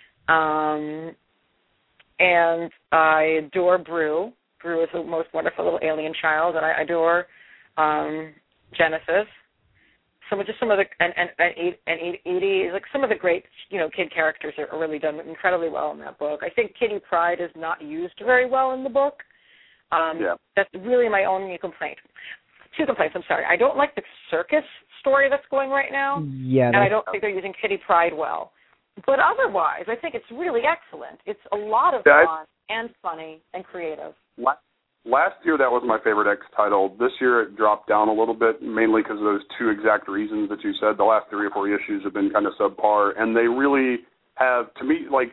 And I adore Brew. Brew is the most wonderful little alien child, and I adore Genesis. Some of the Edie, like some of the great kid characters are really done incredibly well in that book. I think Kitty Pryde is not used very well in the book. That's really my only complaint. 2 complaints. I'm sorry. I don't like the circus story that's going right now. Yeah, and I don't think they're using Kitty Pryde well. But otherwise, I think it's really excellent. It's a lot of fun and funny and creative. Last year, that was my favorite X title. This year, it dropped down a little bit, mainly because of those 2 exact reasons that you said. The last 3 or 4 issues have been kind of subpar, and they really have, to me, like,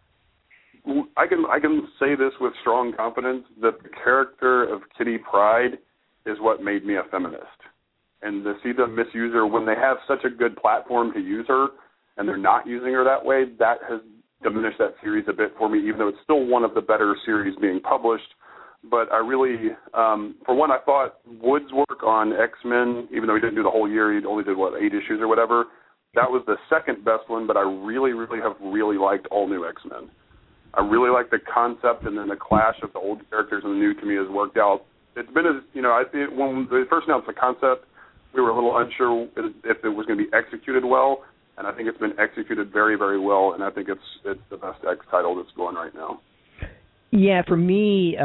I can say this with strong confidence, that the character of Kitty Pryde is what made me a feminist. And to see them misuse her when they have such a good platform to use her, and they're not using her that way, that has diminished that series a bit for me, even though it's still one of the better series being published. But I really, for one, I thought Wood's work on X-Men, even though he didn't do the whole year, he only did, 8 issues or whatever, that was the second best one, but I really, really have really liked All New X-Men. I really like the concept, and then the clash of the old characters and the new to me has worked out. It's been, when they first announced the concept, we were a little unsure if it was going to be executed well, and I think it's been executed very, very well, and I think it's the best X title that's going right now. Yeah, for me,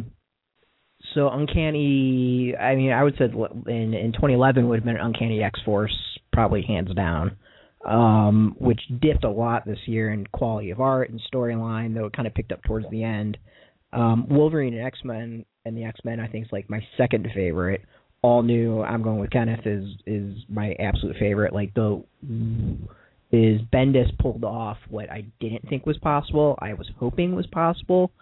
so Uncanny, I would say in 2011 would have been Uncanny X-Force, probably hands down, which dipped a lot this year in quality of art and storyline, though it kind of picked up towards the end. Wolverine and X-Men, and the X-Men, I think, is like my second favorite. All New, I'm going with Kenneth, is my absolute favorite. Like, is Bendis pulled off what I didn't think was possible, I was hoping was possible.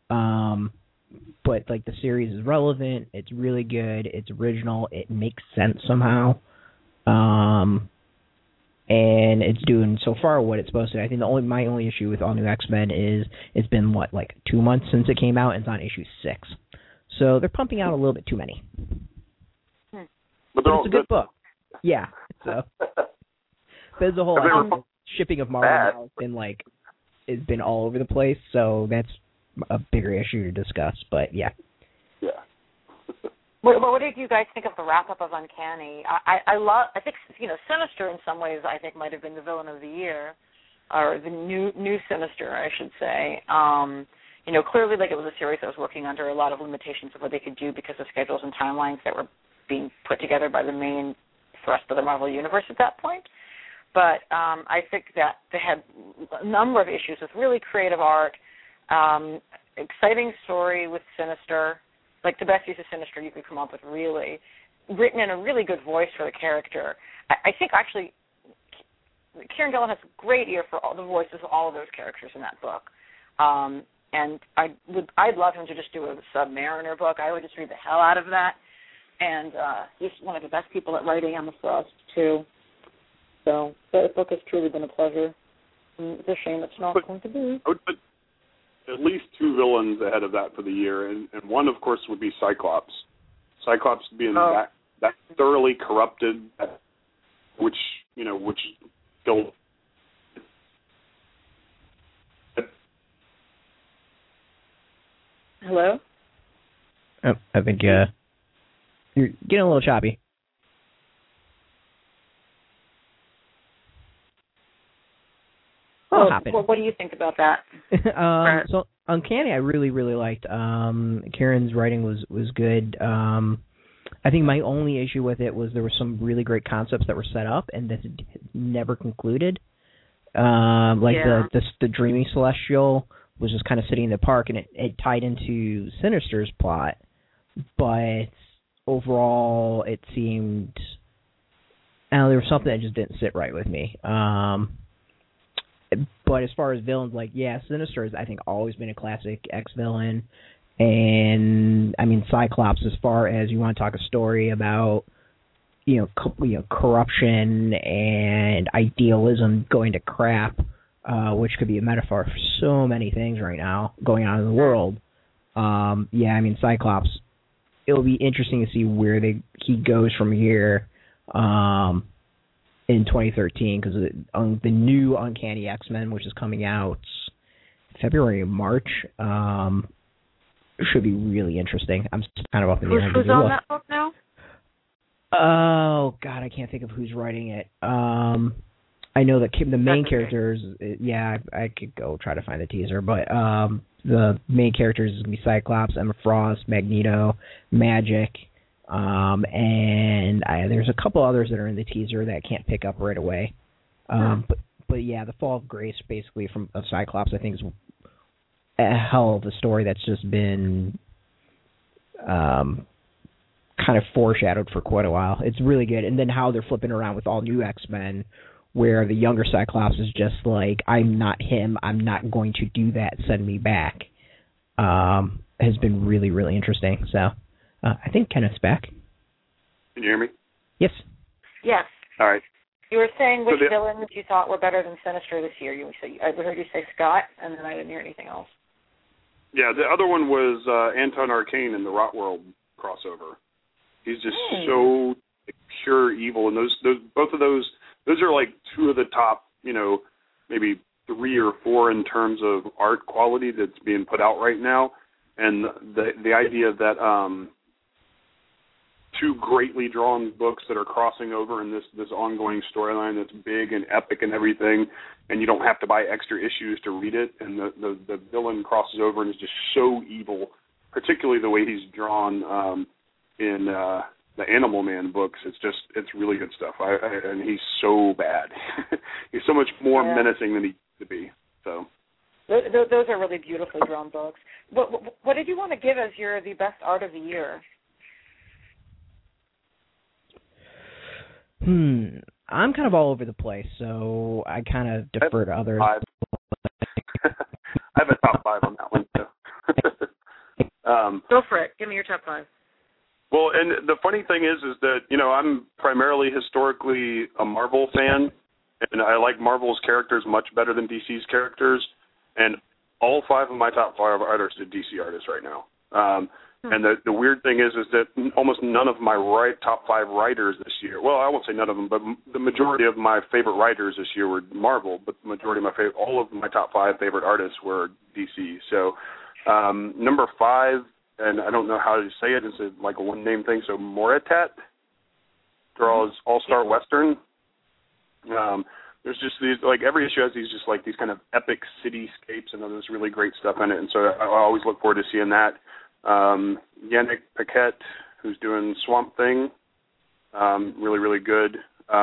But like the series is relevant, it's really good, it's original, it makes sense somehow, and it's doing so far what it's supposed to. I think my only issue with All New X-Men is it's been 2 months since it came out, and it's on issue 6, so they're pumping out a little bit too many. But it's a good book. Yeah. So there's a whole shipping of Marvel now has been all over the place, so that's a bigger issue to discuss, but yeah. Yeah. What did you guys think of the wrap-up of Uncanny? I think Sinister in some ways I think might have been the villain of the year, or the new Sinister, I should say. Clearly it was a series that was working under a lot of limitations of what they could do because of schedules and timelines that were being put together by the main thrust of the Marvel Universe at that point. But I think that they had a number of issues with really creative art, exciting story with Sinister, like the best use of Sinister you could come up with, really, written in a really good voice for the character. I think actually Kieran Gillen has a great ear for all the voices of all of those characters in that book. And I'd love him to just do a Submariner book. I would just read the hell out of that. And he's one of the best people at writing Emma Frost, too. So that book has truly been a pleasure. It's a shame it's not going to be. I would put at least 2 villains ahead of that for the year, and one, of course, would be Cyclops. Cyclops being that thoroughly corrupted, which still. Hello? Oh, I think you're getting a little choppy. What do you think about that? So Uncanny, I really, really liked. Kieran's writing was good. I think my only issue with it was there were some really great concepts that were set up and that never concluded. The Dreaming Celestial was just kind of sitting in the park, and it tied into Sinister's plot, but overall it seemed there was something that just didn't sit right with me. But as far as villains, Sinister has, I think, always been a classic X-villain. And, I mean, Cyclops, as far as you want to talk a story about, corruption and idealism going to crap, which could be a metaphor for so many things right now going on in the world. Cyclops, it'll be interesting to see where he goes from here. In 2013, because the new Uncanny X-Men, which is coming out February or March, should be really interesting. I'm kind of up in the air. Who's on that book now? Oh, God, I can't think of who's writing it. I know that the main characters, I could go try to find the teaser, but the main characters is going to be Cyclops, Emma Frost, Magneto, Magic, and there's a couple others that are in the teaser that I can't pick up right away. But the Fall of Grace, basically, of Cyclops, I think is a hell of a story that's just been kind of foreshadowed for quite a while. It's really good. And then how they're flipping around with all new X-Men, where the younger Cyclops is just like, I'm not him, I'm not going to do that, send me back, has been really, really interesting. So I think Kenneth's back. Can you hear me? Yes. Yes. All right. You were saying which villains you thought were better than Sinister this year. I heard you say Scott, and then I didn't hear anything else. Yeah, the other one was Anton Arcane in the Rotworld crossover. He's just so pure evil, and both of those are like two of the top, maybe 3 or 4 in terms of art quality that's being put out right now. And the idea that two greatly drawn books that are crossing over in this ongoing storyline that's big and epic and everything, and you don't have to buy extra issues to read it, and the villain crosses over and is just so evil, particularly the way he's drawn in the Animal Man books. It's really good stuff. And he's so bad. He's so much more menacing than he used to be. So those are really beautifully drawn books. What did you want to give as the best art of the year? I'm kind of all over the place, so I kind of defer to others. I have a top 5 on that one, too. Go for it. Give me your top 5. Well, and the funny thing is that, I'm primarily historically a Marvel fan, and I like Marvel's characters much better than DC's characters, and all 5 of my top 5 artists are DC artists right now. And the weird thing is that almost none of my top 5 writers this year, well, I won't say none of them, but the majority of my favorite writers this year were Marvel, but the majority of all of my top 5 favorite artists were DC. So number 5, and I don't know how to say it, it's like a one-name thing, so Moritat draws All-Star Western. There's just these, every issue has these kind of epic cityscapes and there's really great stuff in it, and so I always look forward to seeing that. Yannick Paquette, who's doing Swamp Thing, really, really good.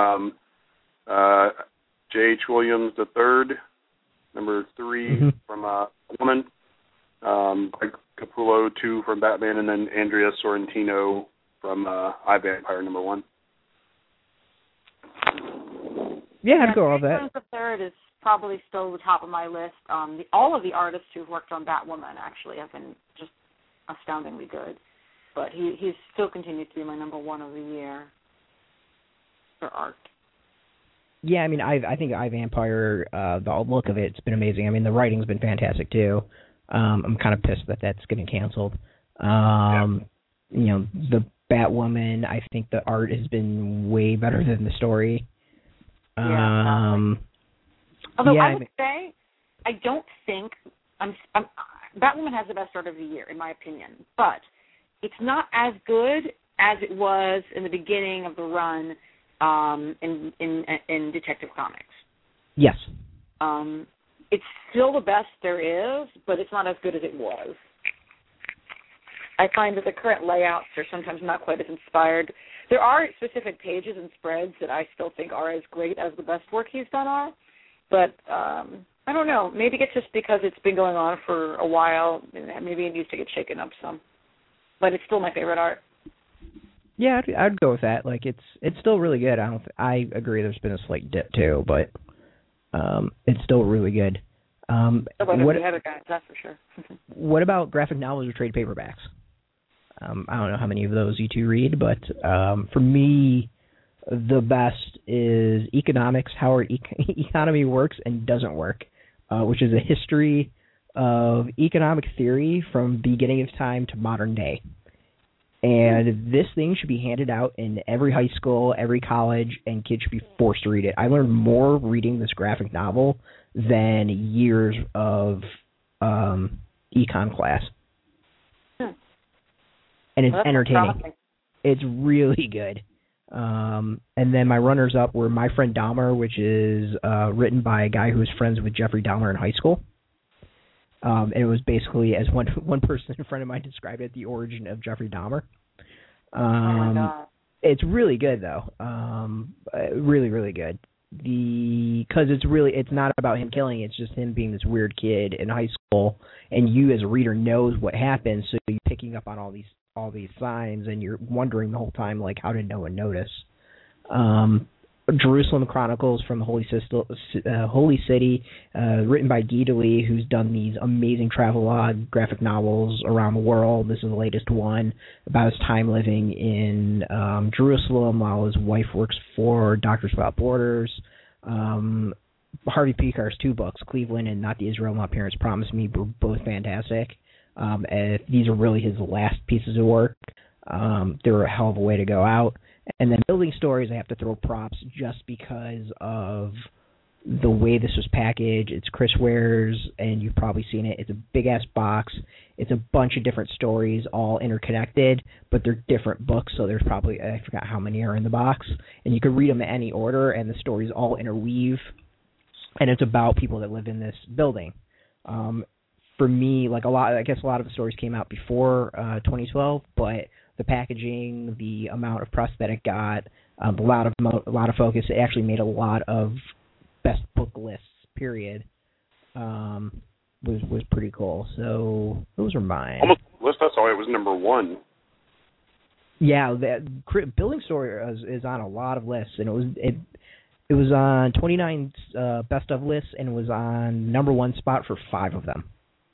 J.H. Williams III, number 3 from Woman. Greg Capullo, 2 from Batman, and then Andrea Sorrentino from I, Vampire, number 1. Yeah, I'd go all that. The third is probably still the top of my list. All of the artists who've worked on Batwoman actually have been just astoundingly good, but he still continues to be my number 1 of the year for art. Yeah, I mean, I think I Vampire, the look of it's been amazing. I mean, the writing's been fantastic too. I'm kind of pissed that that's getting canceled. You know, the Batwoman, I think the art has been way better than the story. Although I would say, I don't think Batwoman has the best art of the year, in my opinion, but it's not as good as it was in the beginning of the run in Detective Comics. Yes. It's still the best there is, but it's not as good as it was. I find that the current layouts are sometimes not quite as inspired. There are specific pages and spreads that I still think are as great as the best work he's done are, but I don't know. Maybe it's just because it's been going on for a while. Maybe it needs to get shaken up some. But it's still my favorite art. Yeah, I'd go with that. Like it's still really good. I agree. There's been a slight dip too, but it's still really good. What the other guys, that's for sure. What about graphic novels or trade paperbacks? I don't know how many of those you two read, but for me, the best is Economics: How Our Economy Works and Doesn't Work, which is a history of economic theory from beginning of time to modern day. And this thing should be handed out in every high school, every college, and kids should be forced to read it. I learned more reading this graphic novel than years of econ class. And it's entertaining. Promising. It's really good. And then my runners-up were My Friend Dahmer, which is written by a guy who was friends with Jeffrey Dahmer in high school. And it was basically, as one person in front of mine described it, the origin of Jeffrey Dahmer. Oh my God. It's really good, though. Really, really good. Because it's not about him killing, it's just him being this weird kid in high school, and you as a reader knows what happened, so you're picking up on all these signs, and you're wondering the whole time, like, how did no one notice? Jerusalem Chronicles from the Holy City, written by Guy Delisle, who's done these amazing travelogue graphic novels around the world. This is the latest one about his time living in Jerusalem while his wife works for Doctors Without Borders. Harvey Pekar's two books, Cleveland and Not the Israel My Parents Promised Me, were both fantastic. These are really his last pieces of work. They're a hell of a way to go out. And then Building Stories, I have to throw props just because of the way this was packaged. It's Chris Ware's, and you've probably seen it. It's a big-ass box. It's a bunch of different stories all interconnected, but they're different books, so there's probably, I forgot how many are in the box. And you can read them in any order, and the stories all interweave. And it's about people that live in this building. For me, like I guess a lot of the stories came out before 2012, but the packaging, the amount of press that it got, a lot of focus. It actually made a lot of best book lists. Period. Was pretty cool. So those are mine. Almost list I saw it was number 1. Yeah, that Building Story is on a lot of lists, and it was on 29's best of lists, and it was on number 1 spot for 5 of them.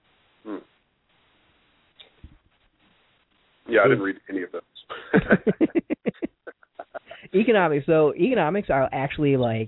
Yeah, I didn't read any of those. Economics. So Economics are actually, like,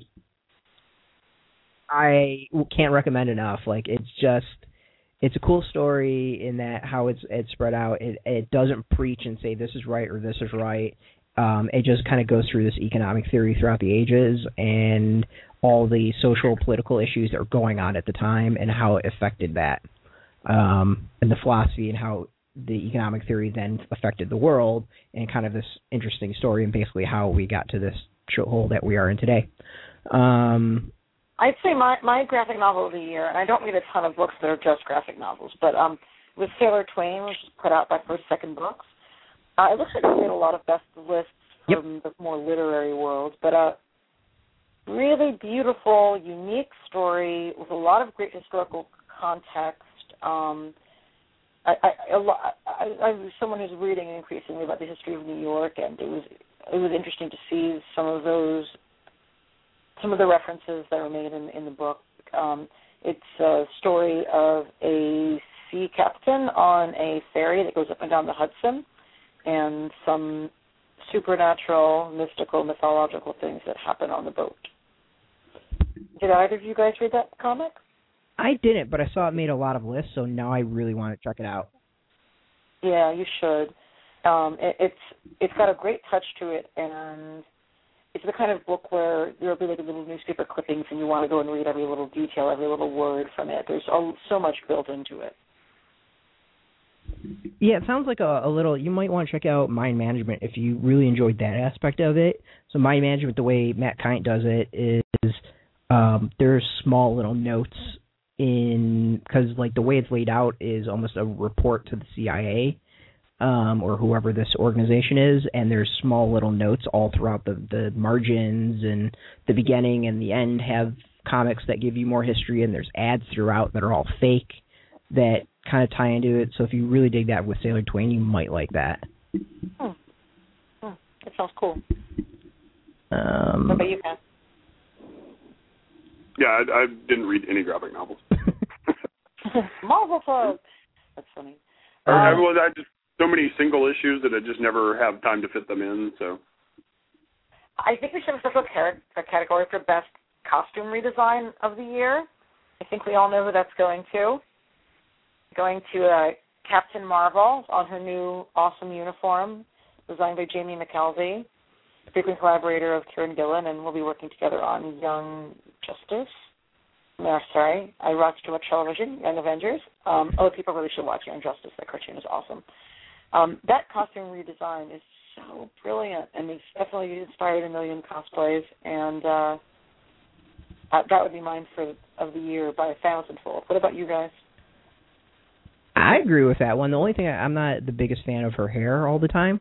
I can't recommend enough. Like, it's a cool story in that how it's spread out. It doesn't preach and say this is right or this is right. It just kind of goes through this economic theory throughout the ages and all the social, political issues that were going on at the time and how it affected that. And the philosophy and how the economic theory then affected the world, and kind of this interesting story and basically how we got to this shithole that we are in today. I'd say my graphic novel of the year, and I don't read a ton of books that are just graphic novels, but with Sailor Twain, which is put out by First Second Books, it looks like it made a lot of best lists from the more literary world, but really beautiful, unique story with a lot of great historical context. I'm someone who's reading increasingly about the history of New York, and it was interesting to see some of the references that were made in the book. It's a story of a sea captain on a ferry that goes up and down the Hudson, and some supernatural, mystical, mythological things that happen on the boat. Did either of you guys read that comic? I didn't, but I saw it made a lot of lists, so now I really want to check it out. Yeah, you should. It's got a great touch to it, and it's the kind of book where there'll be like little newspaper clippings, and you want to go and read every little detail, every little word from it. There's so much built into it. Yeah, it sounds like a little. You might want to check out Mind Management if you really enjoyed that aspect of it. So Mind Management, the way Matt Kindt does it is there's small little notes because like the way it's laid out is almost a report to the CIA or whoever this organization is, and there's small little notes all throughout the margins, and the beginning and the end have comics that give you more history, and there's ads throughout that are all fake that kind of tie into it. So if you really dig that with Sailor Twain, you might like that. That sounds cool. What about you, Pat? Yeah, I didn't read any graphic novels. Marvel Club. That's funny. I just so many single issues that I just never have time to fit them in. So I think we should have a special category for best costume redesign of the year. I think we all know who that's going to. Going to Captain Marvel on her new awesome uniform, designed by Jamie McKelvey, frequent collaborator of Kieran Gillen, and we'll be working together on Young Justice. No, sorry, I watch too much television, Young Avengers. People really should watch Young Justice. That cartoon is awesome. That costume redesign is so brilliant, and it's definitely inspired a million cosplays, and that would be mine of the year by 1,000-fold. What about you guys? I agree with that one. The only thing I'm not the biggest fan of her hair all the time.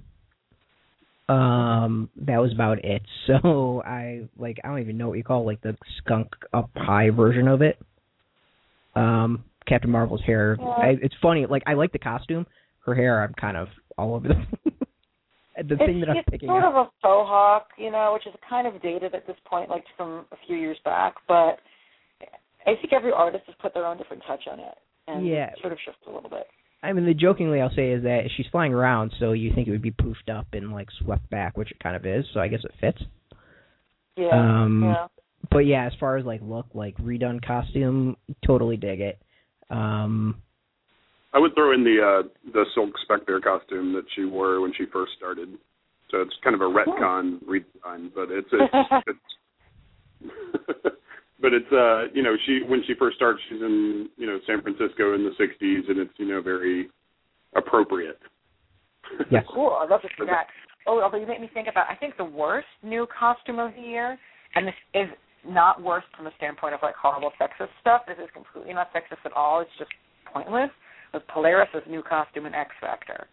That was about it. So I don't even know what you call like the skunk up high version of it. Captain Marvel's hair. Yeah. It's funny. Like I like the costume. Her hair, I'm kind of all over the thing that I'm picking up. It's sort of a faux hawk, which is kind of dated at this point, like from a few years back. But I think every artist has put their own different touch on it. And sort of shifts a little bit. I mean, the jokingly I'll say is that she's flying around, so you think it would be poofed up and like swept back, which it kind of is. So I guess it fits. Yeah. But yeah, as far as like look, like redone costume, totally dig it. I would throw in the Silk Spectre costume that she wore when she first started. So it's kind of a retcon redesign, but it's But it's when she first starts, she's in San Francisco in the '60s, and it's very appropriate. Yes. Cool. I love to see that. Although you make me think about, I think the worst new costume of the year, and this is not worse from a standpoint of like horrible sexist stuff. This is completely not sexist at all. It's just pointless. Was Polaris' new costume in X Factor?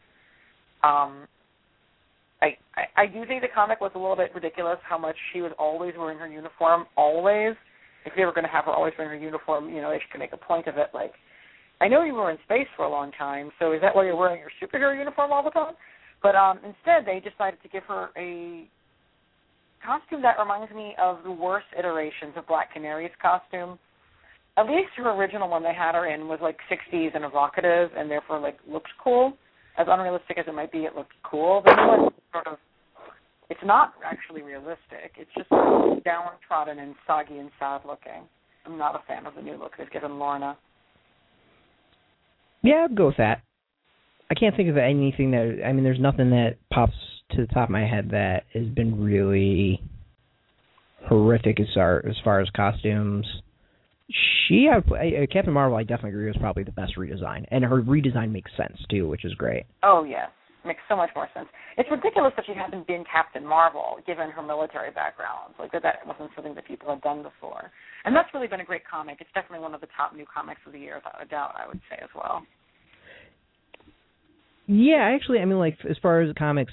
I do think the comic was a little bit ridiculous. How much she was always wearing her uniform, always. If they were going to have her always wearing her uniform, they should make a point of it. Like, I know you were in space for a long time, so is that why you're wearing your superhero uniform all the time? But instead, they decided to give her a costume that reminds me of the worst iterations of Black Canary's costume. At least her original one they had her in was like 60s and evocative, and therefore like looked cool. As unrealistic as it might be, it looked cool. The new one sort of. It's not actually realistic. It's just downtrodden and soggy and sad looking. I'm not a fan of the new look they've given Lorna. Yeah, I'd go with that. I can't think of anything there's nothing that pops to the top of my head that has been really horrific as far as costumes. Captain Marvel, I definitely agree, was probably the best redesign. And her redesign makes sense, too, which is great. Oh, yes. Makes so much more sense. It's ridiculous that she hasn't been Captain Marvel, given her military background. Like that wasn't something that people had done before. And that's really been a great comic. It's definitely one of the top new comics of the year, without a doubt, I would say as well. Yeah, actually, as far as the comics,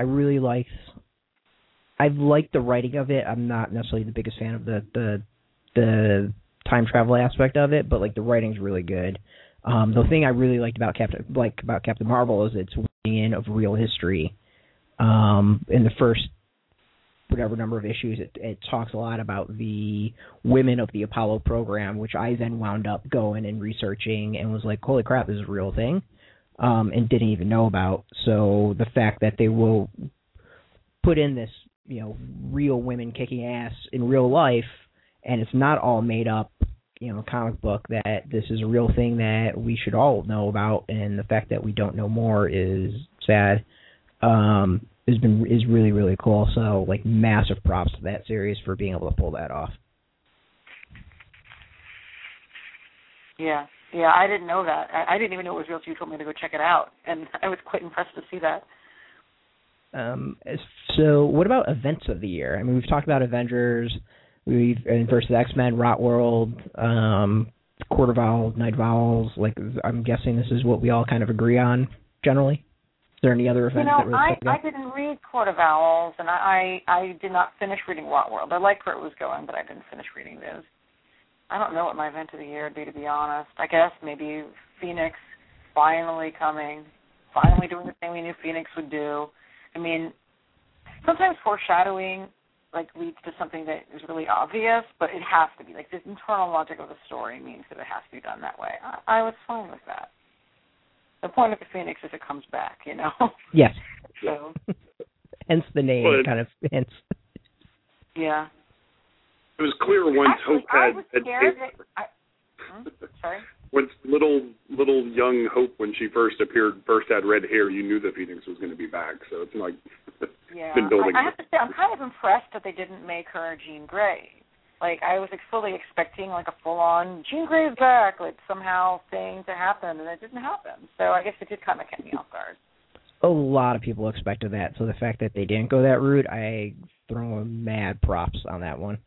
I've liked the writing of it. I'm not necessarily the biggest fan of the time travel aspect of it, but the writing's really good. The thing I really liked about Captain Marvel is its weaving in of real history. In the first whatever number of issues, it talks a lot about the women of the Apollo program, which I then wound up going and researching and was like, holy crap, this is a real thing, and didn't even know about. So the fact that they will put in this, real women kicking ass in real life and it's not all made up, comic book, that this is a real thing that we should all know about, and the fact that we don't know more is sad. Is really, really cool. So, like, massive props to that series for being able to pull that off. Yeah, I didn't know that. I didn't even know it was real until you told me to go check it out, and I was quite impressed to see that. So, what about events of the year? I mean, we've talked about Avengers, versus X-Men, Rot World, Court of Owls, Night of Owls. Like, I'm guessing this is what we all kind of agree on generally. Is there any other events that really stick out? I didn't read Court of Owls, and I did not finish reading Rot World. I liked where it was going, but I didn't finish reading those. I don't know what my event of the year would be, to be honest. I guess maybe Phoenix finally coming, finally doing the thing we knew Phoenix would do. I mean, sometimes foreshadowing leads to something that is really obvious, but it has to be. Like, the internal logic of the story means that it has to be done that way. I was fine with that. The point of the Phoenix is it comes back, Yes. So. Hence the name, hence. Yeah. It was clear once Hope had... Sorry? Once little young Hope, when she first had red hair, you knew the Phoenix was going to be back. So it's like... Yeah. Been building. I have to say, I'm kind of impressed that they didn't make her Jean Grey. Like, I was fully expecting, a full-on, Jean Grey's back, somehow thing to happen, and it didn't happen. So I guess it did kind of catch me off guard. A lot of people expected that, so the fact that they didn't go that route, I throw mad props on that one.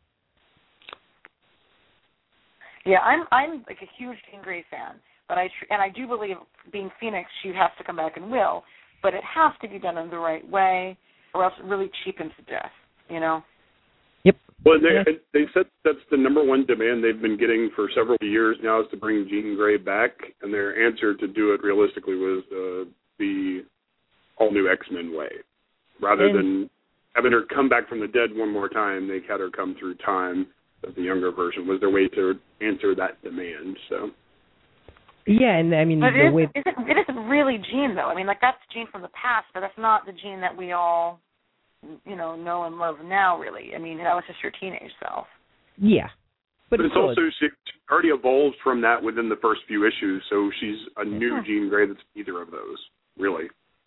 Yeah, I'm a huge Jean Grey fan, but I do believe, being Phoenix, she has to come back and will, but it has to be done in the right way, or else it really cheapens to death, Yep. Well, they said that's the number one demand they've been getting for several years now, is to bring Jean Grey back, and their answer to do it realistically was the all-new X-Men way. Rather than having her come back from the dead one more time, they had her come through time, as the younger version, was their way to answer that demand, so... Yeah, and I mean... But it isn't really Jean, though. I mean, that's Jean from the past, but that's not the Jean that we all... know and love now, really. I mean, that was just your teenage self. Yeah. But it's also, she already evolved from that within the first few issues, so she's a new Jean Grey that's neither of those, really.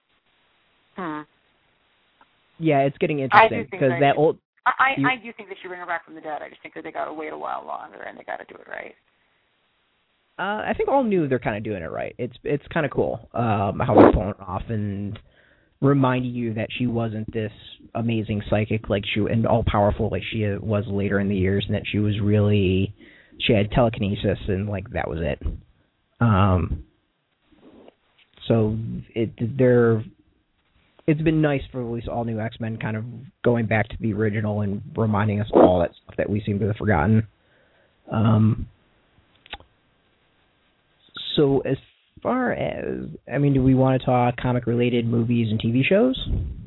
Yeah, it's getting interesting, because that old... I do think they should bring her back from the dead. I just think that they got to wait a while longer, and they got to do it right. I think all new, they're kind of doing it right. It's kind of cool how they're pulling it off, and reminding you that she wasn't this amazing psychic and all powerful like she was later in the years, and that she was really, she had telekinesis, and that was it. So it's been nice for at least all new X-Men kind of going back to the original and reminding us all that stuff that we seem to have forgotten. So as far as, do we want to talk comic-related movies and TV shows?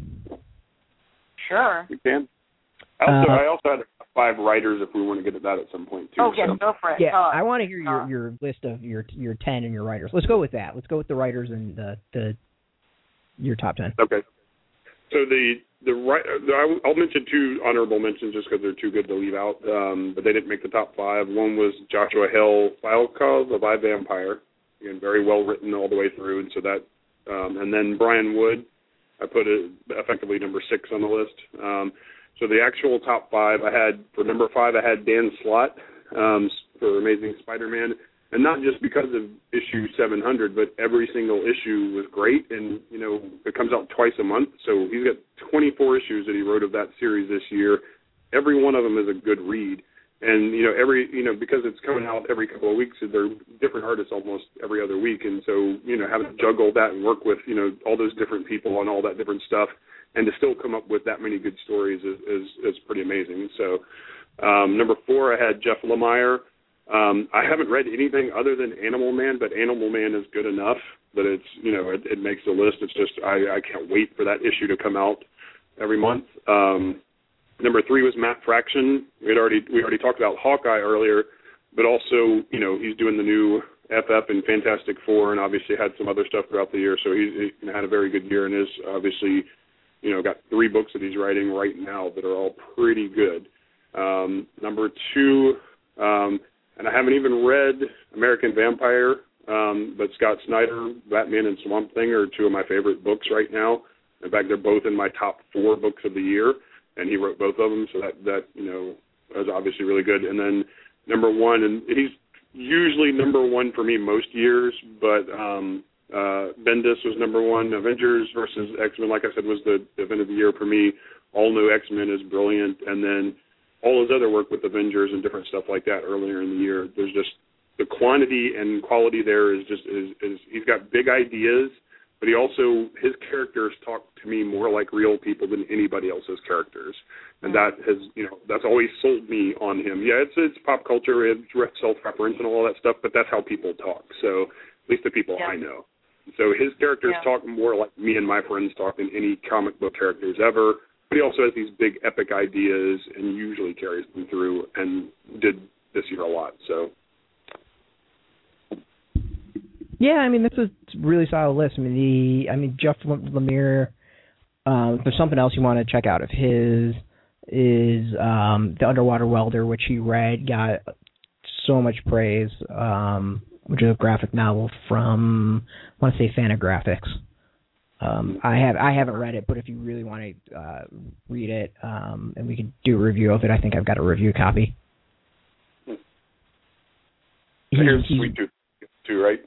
Sure. We can. I also had 5 writers if we want to get to that at some point, too. Oh, yeah, go for it. Yeah, I want to hear your list of your 10 and your writers. Let's go with that. Let's go with the writers and your top 10. Okay. So I'll mention 2 honorable mentions just because they're too good to leave out, but they didn't make the top 5. One was Joshua Hale, File Cause of I, Vampire. Again, very well written all the way through, and so that, and then Brian Wood, I put it effectively number 6 on the list. So the actual top 5, for number 5, I had Dan Slott for Amazing Spider-Man, and not just because of issue 700, but every single issue was great, and it comes out twice a month, so he's got 24 issues that he wrote of that series this year. Every one of them is a good read. And, because it's coming out every couple of weeks, they're different artists almost every other week. And so, having to juggle that and work with, all those different people and all that different stuff, and to still come up with that many good stories is pretty amazing. So, number 4, I had Jeff Lemire. I haven't read anything other than Animal Man, but Animal Man is good enough that it's, it makes the list. It's just, I can't wait for that issue to come out every month. Number 3 was Matt Fraction. We already talked about Hawkeye earlier, but also, he's doing the new FF and Fantastic Four, and obviously had some other stuff throughout the year. So he had a very good year, and is obviously, got 3 books that he's writing right now that are all pretty good. Number 2, and I haven't even read American Vampire, but Scott Snyder, Batman and Swamp Thing are 2 of my favorite books right now. In fact, they're both in my top 4 books of the year, and he wrote both of them, so that is obviously really good. And then number 1, and he's usually number 1 for me most years, but Bendis was number 1. Avengers versus X-Men, like I said, was the event of the year for me. All New X-Men is brilliant, and then all his other work with Avengers and different stuff like that earlier in the year, there's just the quantity and quality there is he's got big ideas, but his characters talk to me more like real people than anybody else's characters. And that has, that's always sold me on him. Yeah, it's pop culture, it's self-reference and all that stuff, but that's how people talk. So, at least the people I know. So his characters talk more like me and my friends talk than any comic book characters ever. But he also has these big epic ideas and usually carries them through, and did this year a lot. So. Yeah, I mean, this is a really solid list. I mean, Jeff Lemire, if there's something else you want to check out of his, is The Underwater Welder, which he read, got so much praise, which is a graphic novel from, I want to say, Fantagraphics. I haven't read it, but if you really want to read it, and we could do a review of it, I think I've got a review copy. Here's Sweet Tooth too, right?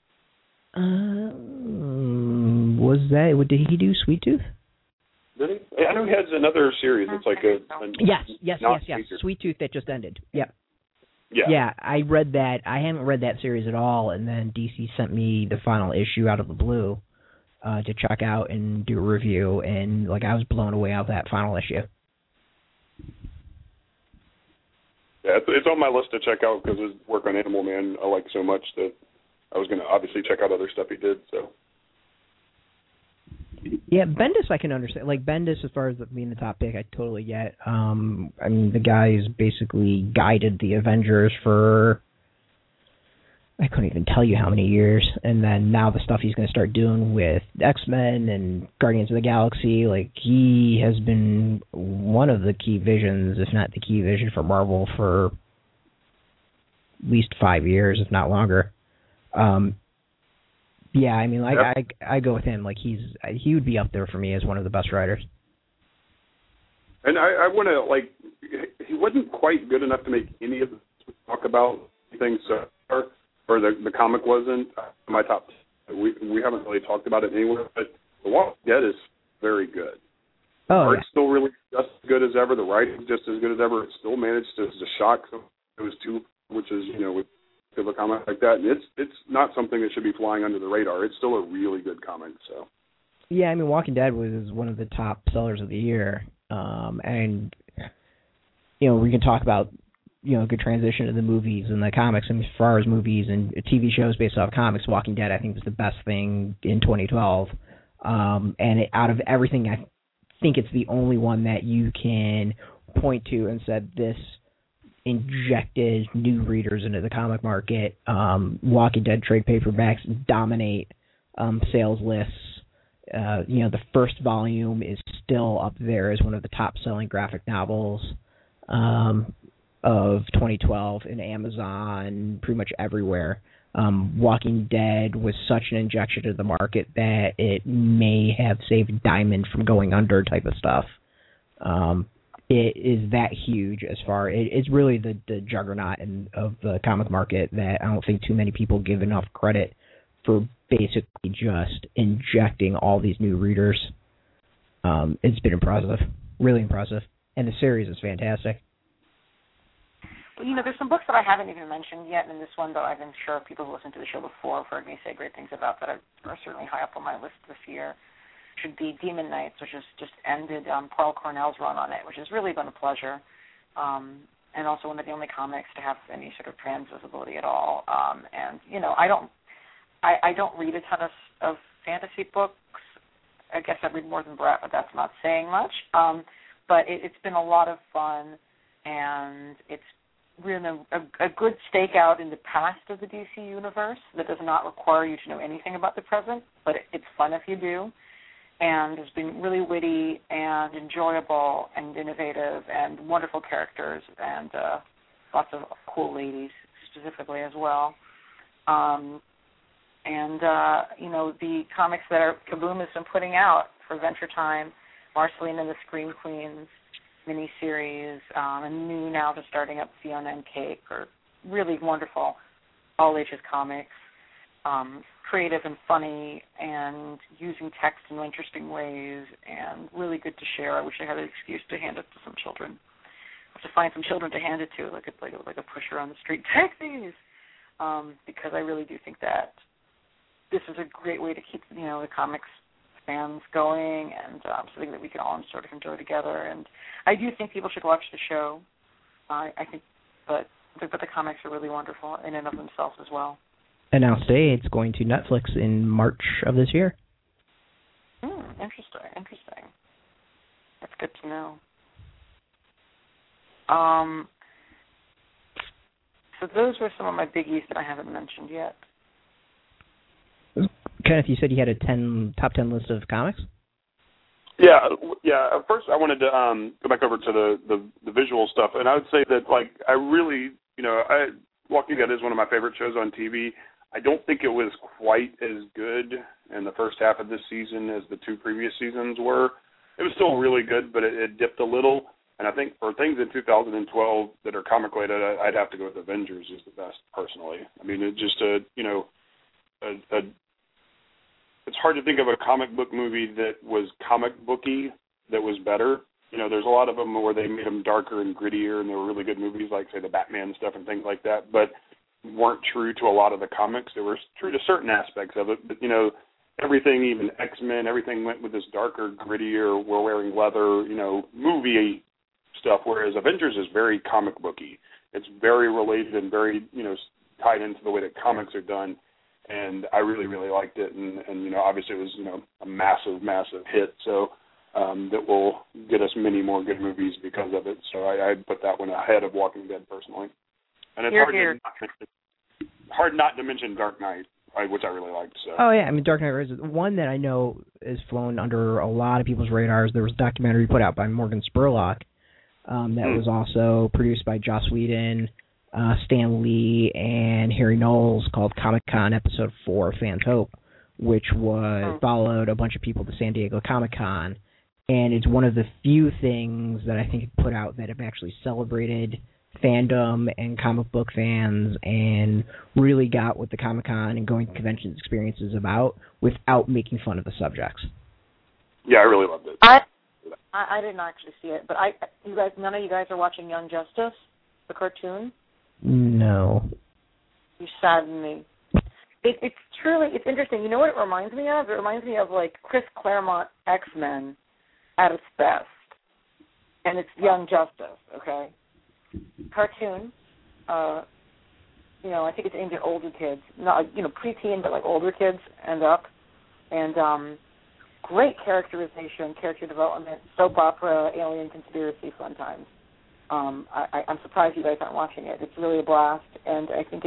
Did he do Sweet Tooth? Did he? I know he has another series. It's like a yes. Sweet Tooth that just ended. Yep. Yeah. Yeah, I read that. I haven't read that series at all, and then DC sent me the final issue out of the blue to check out and do a review, and I was blown away out that final issue. Yeah, it's on my list to check out because his work on Animal Man I like so much that I was going to obviously check out other stuff he did. So. Yeah, Bendis I can understand. Bendis, as far as being the top pick, I totally get. I mean, the guy's basically guided the Avengers for I couldn't even tell you how many years, and then now the stuff he's going to start doing with X-Men and Guardians of the Galaxy, he has been one of the key visions, if not the key vision for Marvel for at least 5 years, if not longer. Yeah, I mean, I go with him. He would be up there for me as one of the best writers. And I want to, he wasn't quite good enough to make any of the talk about things so far, or the comic wasn't my top. We haven't really talked about it anywhere, but The Walking Dead is very good. Oh, Art's still really just as good as ever. The writing's just as good as ever. It still managed to shock those two, which is, with a comic like that. And it's not something that should be flying under the radar. It's still a really good comic. So. Yeah, I mean, Walking Dead was one of the top sellers of the year. And, we can talk about, good transition to the movies and the comics. And as far as movies and TV shows based off comics, Walking Dead, I think, was the best thing in 2012. Out of everything, I think it's the only one that you can point to and said this injected new readers into the comic market. Walking Dead trade paperbacks dominate sales lists. The first volume is still up there as one of the top-selling graphic novels of 2012 in Amazon, pretty much everywhere. Walking Dead was such an injection to the market that it may have saved Diamond from going under type of stuff. It is that huge it's really the juggernaut of the comic market that I don't think too many people give enough credit for basically just injecting all these new readers. It's been impressive, really impressive. And the series is fantastic. Well, there's some books that I haven't even mentioned yet, and this one, though, I've been sure people who listened to the show before have heard me say great things about that are certainly high up on my list this year, should be Demon Knights, which has just ended Paul Cornell's run on it, which has really been a pleasure, and also one of the only comics to have any sort of trans visibility at all. I don't read a ton of fantasy books. I guess I read more than Brett, but that's not saying much. But it's been a lot of fun, and it's really a good stakeout in the past of the DC universe that does not require you to know anything about the present, but it's fun if you do. and has been really witty and enjoyable and innovative and wonderful characters and lots of cool ladies specifically as well. The comics that Kaboom has been putting out for Venture Time, Marceline and the Scream Queens miniseries, and new now they're starting up Fiona and Cake, are really wonderful all ages comics, creative and funny and using text in interesting ways and really good to share. I wish I had an excuse to hand it to some children. I have to find some children to hand it to, like a pusher on the street. Take these, because I really do think that this is a great way to keep the comics fans going and something that we can all sort of enjoy together. And I do think people should watch the show. I think, but the comics are really wonderful in and of themselves as well. Announced today it's going to Netflix in March of this year. Interesting. That's good to know. So those were some of my biggies that I haven't mentioned yet. Kenneth, you said you had a top 10 list of comics? Yeah. First, I wanted to go back over to the visual stuff, and I would say that, I really, Walking Dead is one of my favorite shows on TV. I don't think it was quite as good in the first half of this season as the two previous seasons were. It was still really good, but it dipped a little. And I think for things in 2012 that are comic-related, I'd have to go with Avengers is the best, personally. I mean, it's just it's hard to think of a comic book movie that was comic booky that was better. There's a lot of them where they made them darker and grittier, and they were really good movies, like, say, the Batman stuff and things like that, but weren't true to a lot of the comics. They were true to certain aspects of it, but, everything, even X-Men, everything went with this darker, grittier, we're wearing leather, movie stuff, whereas Avengers is very comic booky. It's very related and very, tied into the way that comics are done. And I really, really liked it, and obviously it was, a massive, massive hit, so that will get us many more good movies because of it. So I'd put that one ahead of Walking Dead, personally. And it's hard not to mention Dark Knight, which I really liked. So. Oh, yeah, I mean, Dark Knight Rises, one that I know is flown under a lot of people's radars. There was a documentary put out by Morgan Spurlock that was also produced by Joss Whedon, Stan Lee, and Harry Knowles, called Comic-Con Episode 4, Fans Hope, which followed a bunch of people to San Diego Comic-Con. And it's one of the few things that I think it put out that have actually celebrated fandom and comic book fans and really got what the Comic-Con and going to conventions experience is about without making fun of the subjects. Yeah, I really loved it. I didn't actually see it, but none of you guys are watching Young Justice, the cartoon? No. You sadden me. It's interesting. You know what it reminds me of? It reminds me of, Chris Claremont X-Men at its best. And it's Young Justice, okay? Cartoon. I think it's aimed at older kids. Not, preteen, but older kids end up. And great characterization, character development, soap opera, alien conspiracy, fun times. I'm surprised you guys aren't watching it. It's really a blast, and I think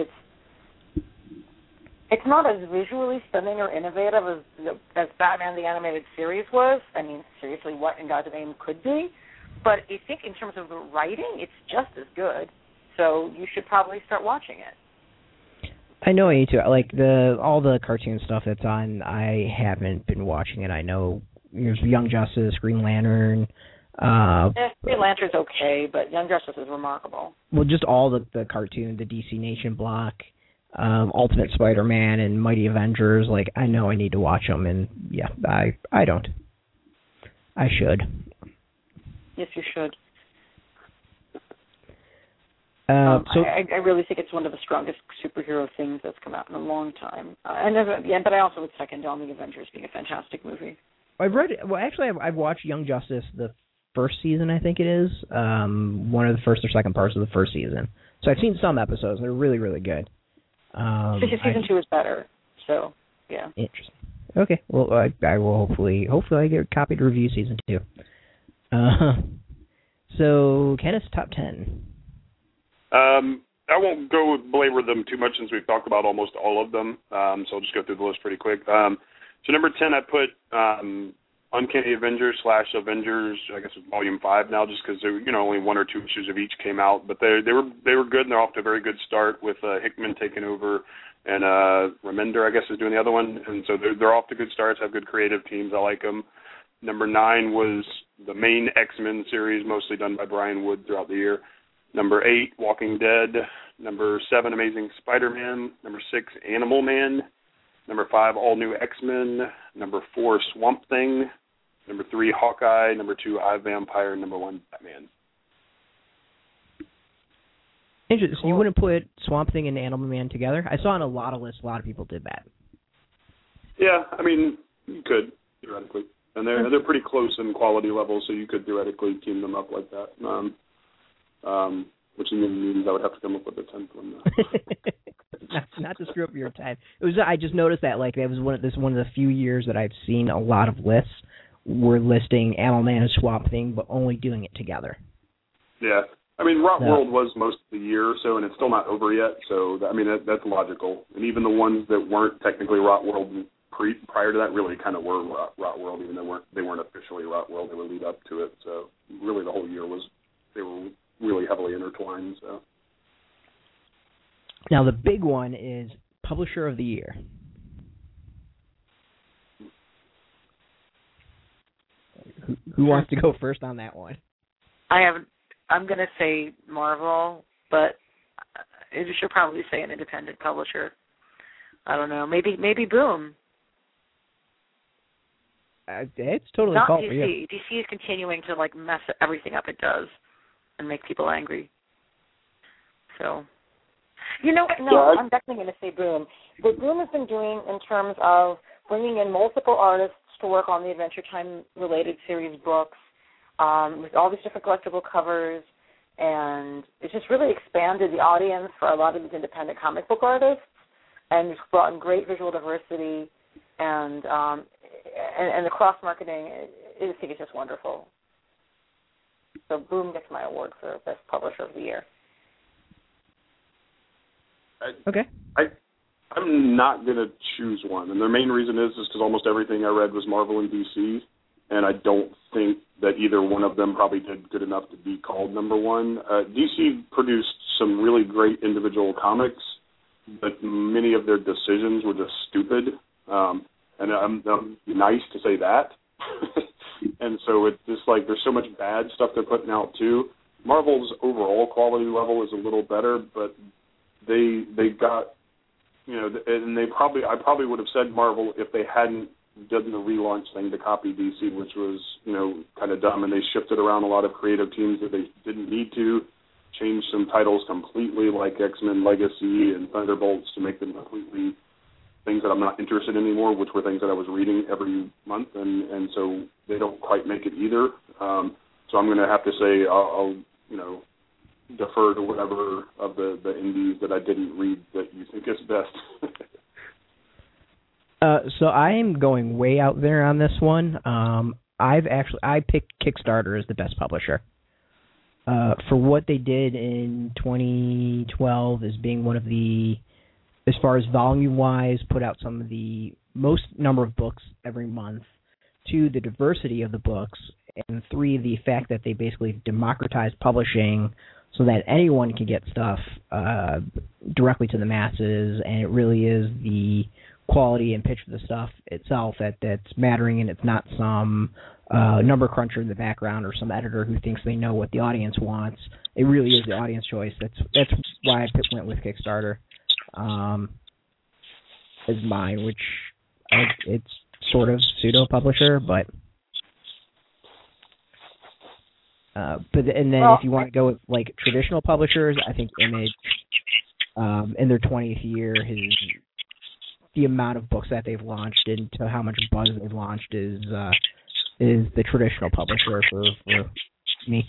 it's not as visually stunning or innovative as Batman the Animated Series was. I mean, seriously, what in God's name could be? But I think in terms of the writing, it's just as good. So you should probably start watching it. I know I need to. All the cartoon stuff that's on, I haven't been watching it. I know there's Young Justice, Green Lantern. Green Lantern's okay, but Young Justice is remarkable. Well, just all the cartoon, the DC Nation block, Ultimate Spider-Man, and Mighty Avengers. I know I need to watch them, and yeah, I don't. I should. Yes, you should. So I really think it's one of the strongest superhero things that's come out in a long time. But I also would second on the Avengers being a fantastic movie. I've watched Young Justice the first season, I think it is, one of the first or second parts of the first season. So I've seen some episodes. They're really, really good. Season 2 is better. So yeah. Interesting. Okay. Well, I will hopefully I get a copy to review season 2. So Kenneth's top 10. I won't go belabor them too much since we've talked about almost all of them. So I'll just go through the list pretty quick. So number 10, I put Uncanny Avengers / Avengers, I guess it's Volume 5 now, just because only 1 or 2 issues of each came out. But they were good, and they're off to a very good start with Hickman taking over, and Remender, I guess, is doing the other one. And so they're off to good starts, have good creative teams. I like them. Number 9 was the main X-Men series, mostly done by Brian Wood throughout the year. Number 8, Walking Dead. Number 7, Amazing Spider-Man. Number 6, Animal Man. Number 5, All New X-Men. Number 4, Swamp Thing. Number 3, Hawkeye. Number 2, I, Vampire. Number 1, Batman. Interesting. So you wouldn't put Swamp Thing and Animal Man together? I saw on a lot of lists, a lot of people did that. Yeah, I mean, you could, theoretically. And they're pretty close in quality level, so you could theoretically team them up like that. Which means I would have to come up with a 10th one. not to screw up your time. I just noticed that that was one of the few years that I've seen a lot of lists were listing Animal Man and Swamp Thing, but only doing it together. Yeah, I mean Rot World was most of the year, and it's still not over yet. So I mean that's logical. And even the ones that weren't technically Rot World prior to that really kind of were Rot World, even though they weren't officially Rot World. They would lead up to it. So really, the whole year they were really heavily intertwined. So. Now, the big one is Publisher of the Year. Who wants to go first on that one? I'm going to say Marvel, but you should probably say an independent publisher. I don't know. Maybe Boom. It's totally not called DC. for you. DC is continuing to mess everything up it does and make people angry. So, I'm definitely going to say Boom. What Boom has been doing in terms of bringing in multiple artists to work on the Adventure Time-related series books with all these different collectible covers, and it's just really expanded the audience for a lot of these independent comic book artists, and it's brought in great visual diversity, and the cross-marketing, I think it's just wonderful. So Boom gets my award for Best Publisher of the Year. Okay. I'm not going to choose one, and the main reason is because almost everything I read was Marvel and DC, and I don't think that either one of them probably did good enough to be called number one. DC produced some really great individual comics, but many of their decisions were just stupid, and I'm nice to say that. And so it's just there's so much bad stuff they're putting out too. Marvel's overall quality level is a little better, but they got, and I probably would have said Marvel if they hadn't done the relaunch thing to copy DC, which was, kind of dumb, and they shifted around a lot of creative teams that they didn't need to, changed some titles completely like X-Men Legacy and Thunderbolts to make them completely things that I'm not interested in anymore, which were things that I was reading every month, and so they don't quite make it either. So I'm going to have to say I'll defer to whatever of the indies that I didn't read that you think is best. So I am going way out there on this one. I picked Kickstarter as the best publisher. For what they did in 2012 as being one of the, as far as volume-wise, put out some of the most number of books every month, 2, the diversity of the books, and 3, the fact that they basically democratized publishing so that anyone can get stuff directly to the masses, and it really is the quality and pitch of the stuff itself that's mattering, and it's not some number cruncher in the background or some editor who thinks they know what the audience wants. It really is the audience choice. That's why I went with Kickstarter as mine, which it's sort of pseudo-publisher, but then if you want to go with traditional publishers, I think Image in their 20th year, the amount of books that they've launched and to how much buzz they've launched is the traditional publisher for me.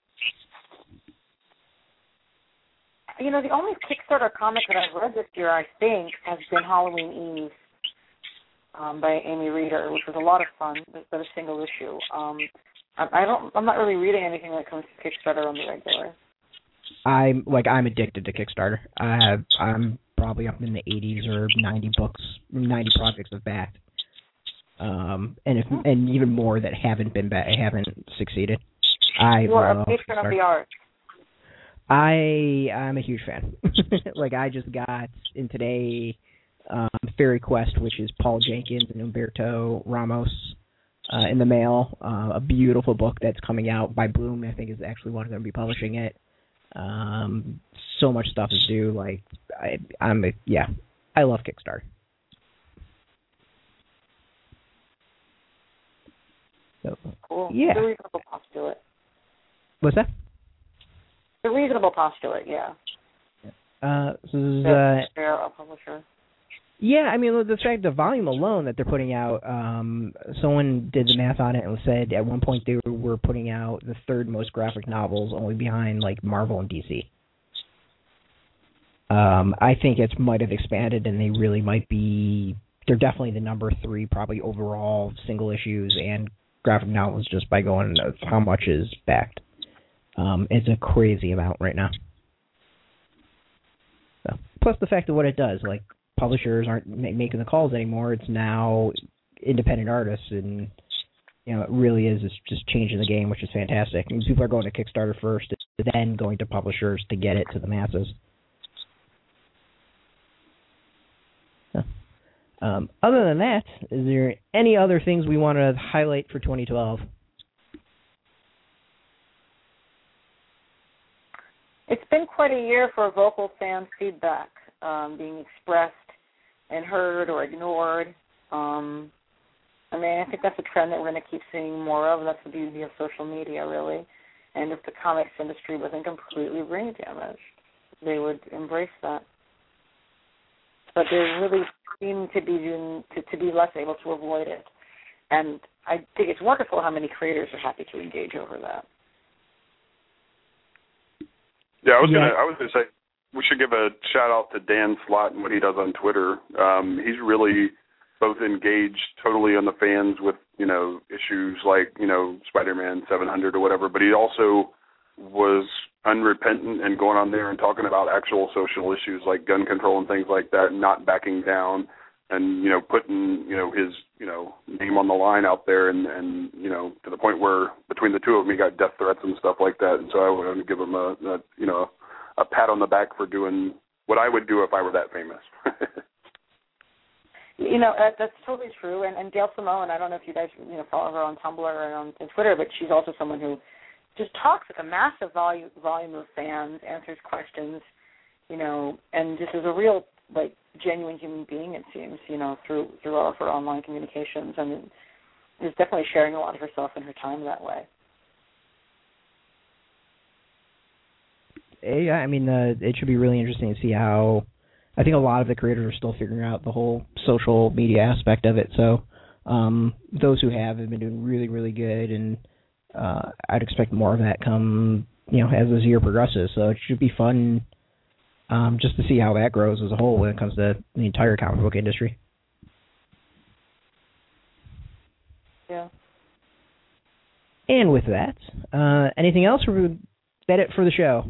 The only Kickstarter comic that I've read this year, I think, has been Halloween Eve by Amy Reeder, which was a lot of fun, but a single issue. I'm not really reading anything that comes to Kickstarter on the regular. I'm addicted to Kickstarter. I'm probably up in the 80s or 90 projects I've backed. and even more that haven't succeeded. You are a patron of the arts. I'm a huge fan. Like, I just got in today Fairy Quest, which is Paul Jenkins and Humberto Ramos in the mail. A beautiful book that's coming out by Bloom. I think is actually one of them be publishing it. So much stuff is due. Like, I love Kickstarter. So, cool. Yeah. It's a reasonable postulate. What's that? It's a reasonable postulate, yeah. They're a publisher. Yeah, I mean, the volume alone that they're putting out, someone did the math on it and said at one point they were putting out the third most graphic novels, only behind, like, Marvel and DC. I think it might have expanded, and they really might be... They're definitely the number 3, probably overall, single issues and graphic novels, just by going of how much is backed. It's a crazy amount right now. So, plus the fact of what it does, like, publishers aren't making the calls anymore. It's now independent artists, and it really is. It's just changing the game, which is fantastic. I mean, people are going to Kickstarter first, then going to publishers to get it to the masses. So, other than that, is there any other things we want to highlight for 2012? It's been quite a year for vocal fan feedback being expressed and heard or ignored. I think that's a trend that we're going to keep seeing more of, and that's the beauty of social media, really. And if the comics industry wasn't completely brain damaged, they would embrace that. But they really seem to be less able to avoid it. And I think it's wonderful how many creators are happy to engage over that. Yeah, I was gonna say we should give a shout out to Dan Slott and what he does on Twitter. He's really both engaged totally on the fans with issues like Spider-Man 700 or whatever, but he also was unrepentant and going on there and talking about actual social issues like gun control and things like that, and not backing down, and putting his name on the line out there, and to the point where between the two of them he got death threats and stuff like that. And so I want to give him a pat on the back for doing what I would do if I were that famous. That's totally true. And Gail Simone, I don't know if you guys follow her on Tumblr or on Twitter, but she's also someone who just talks with a massive volume of fans, answers questions, and just is a real, like, genuine human being, it seems, through all of her online communications, and is definitely sharing a lot of herself and her time that way. Yeah, I mean, it should be really interesting to see how. I think a lot of the creators are still figuring out the whole social media aspect of it. So those who have been doing really, really good, and I'd expect more of that come, as this year progresses. So it should be fun just to see how that grows as a whole when it comes to the entire comic book industry. Yeah. And with that, anything else, or is that it for the show?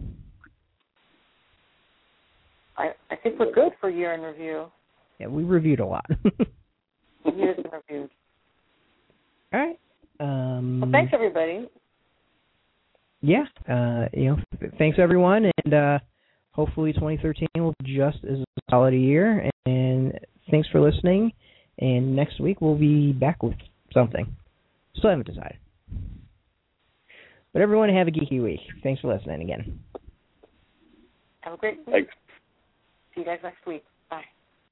I think we're good for year in review. Yeah, we reviewed a lot. Years in review. All right. Well, thanks, everybody. Yeah. Thanks, everyone, and hopefully 2013 will be just as solid a year. And thanks for listening. And next week we'll be back with something. Still haven't decided. But everyone, have a geeky week. Thanks for listening again. Have a great week. Thanks. See you guys next week.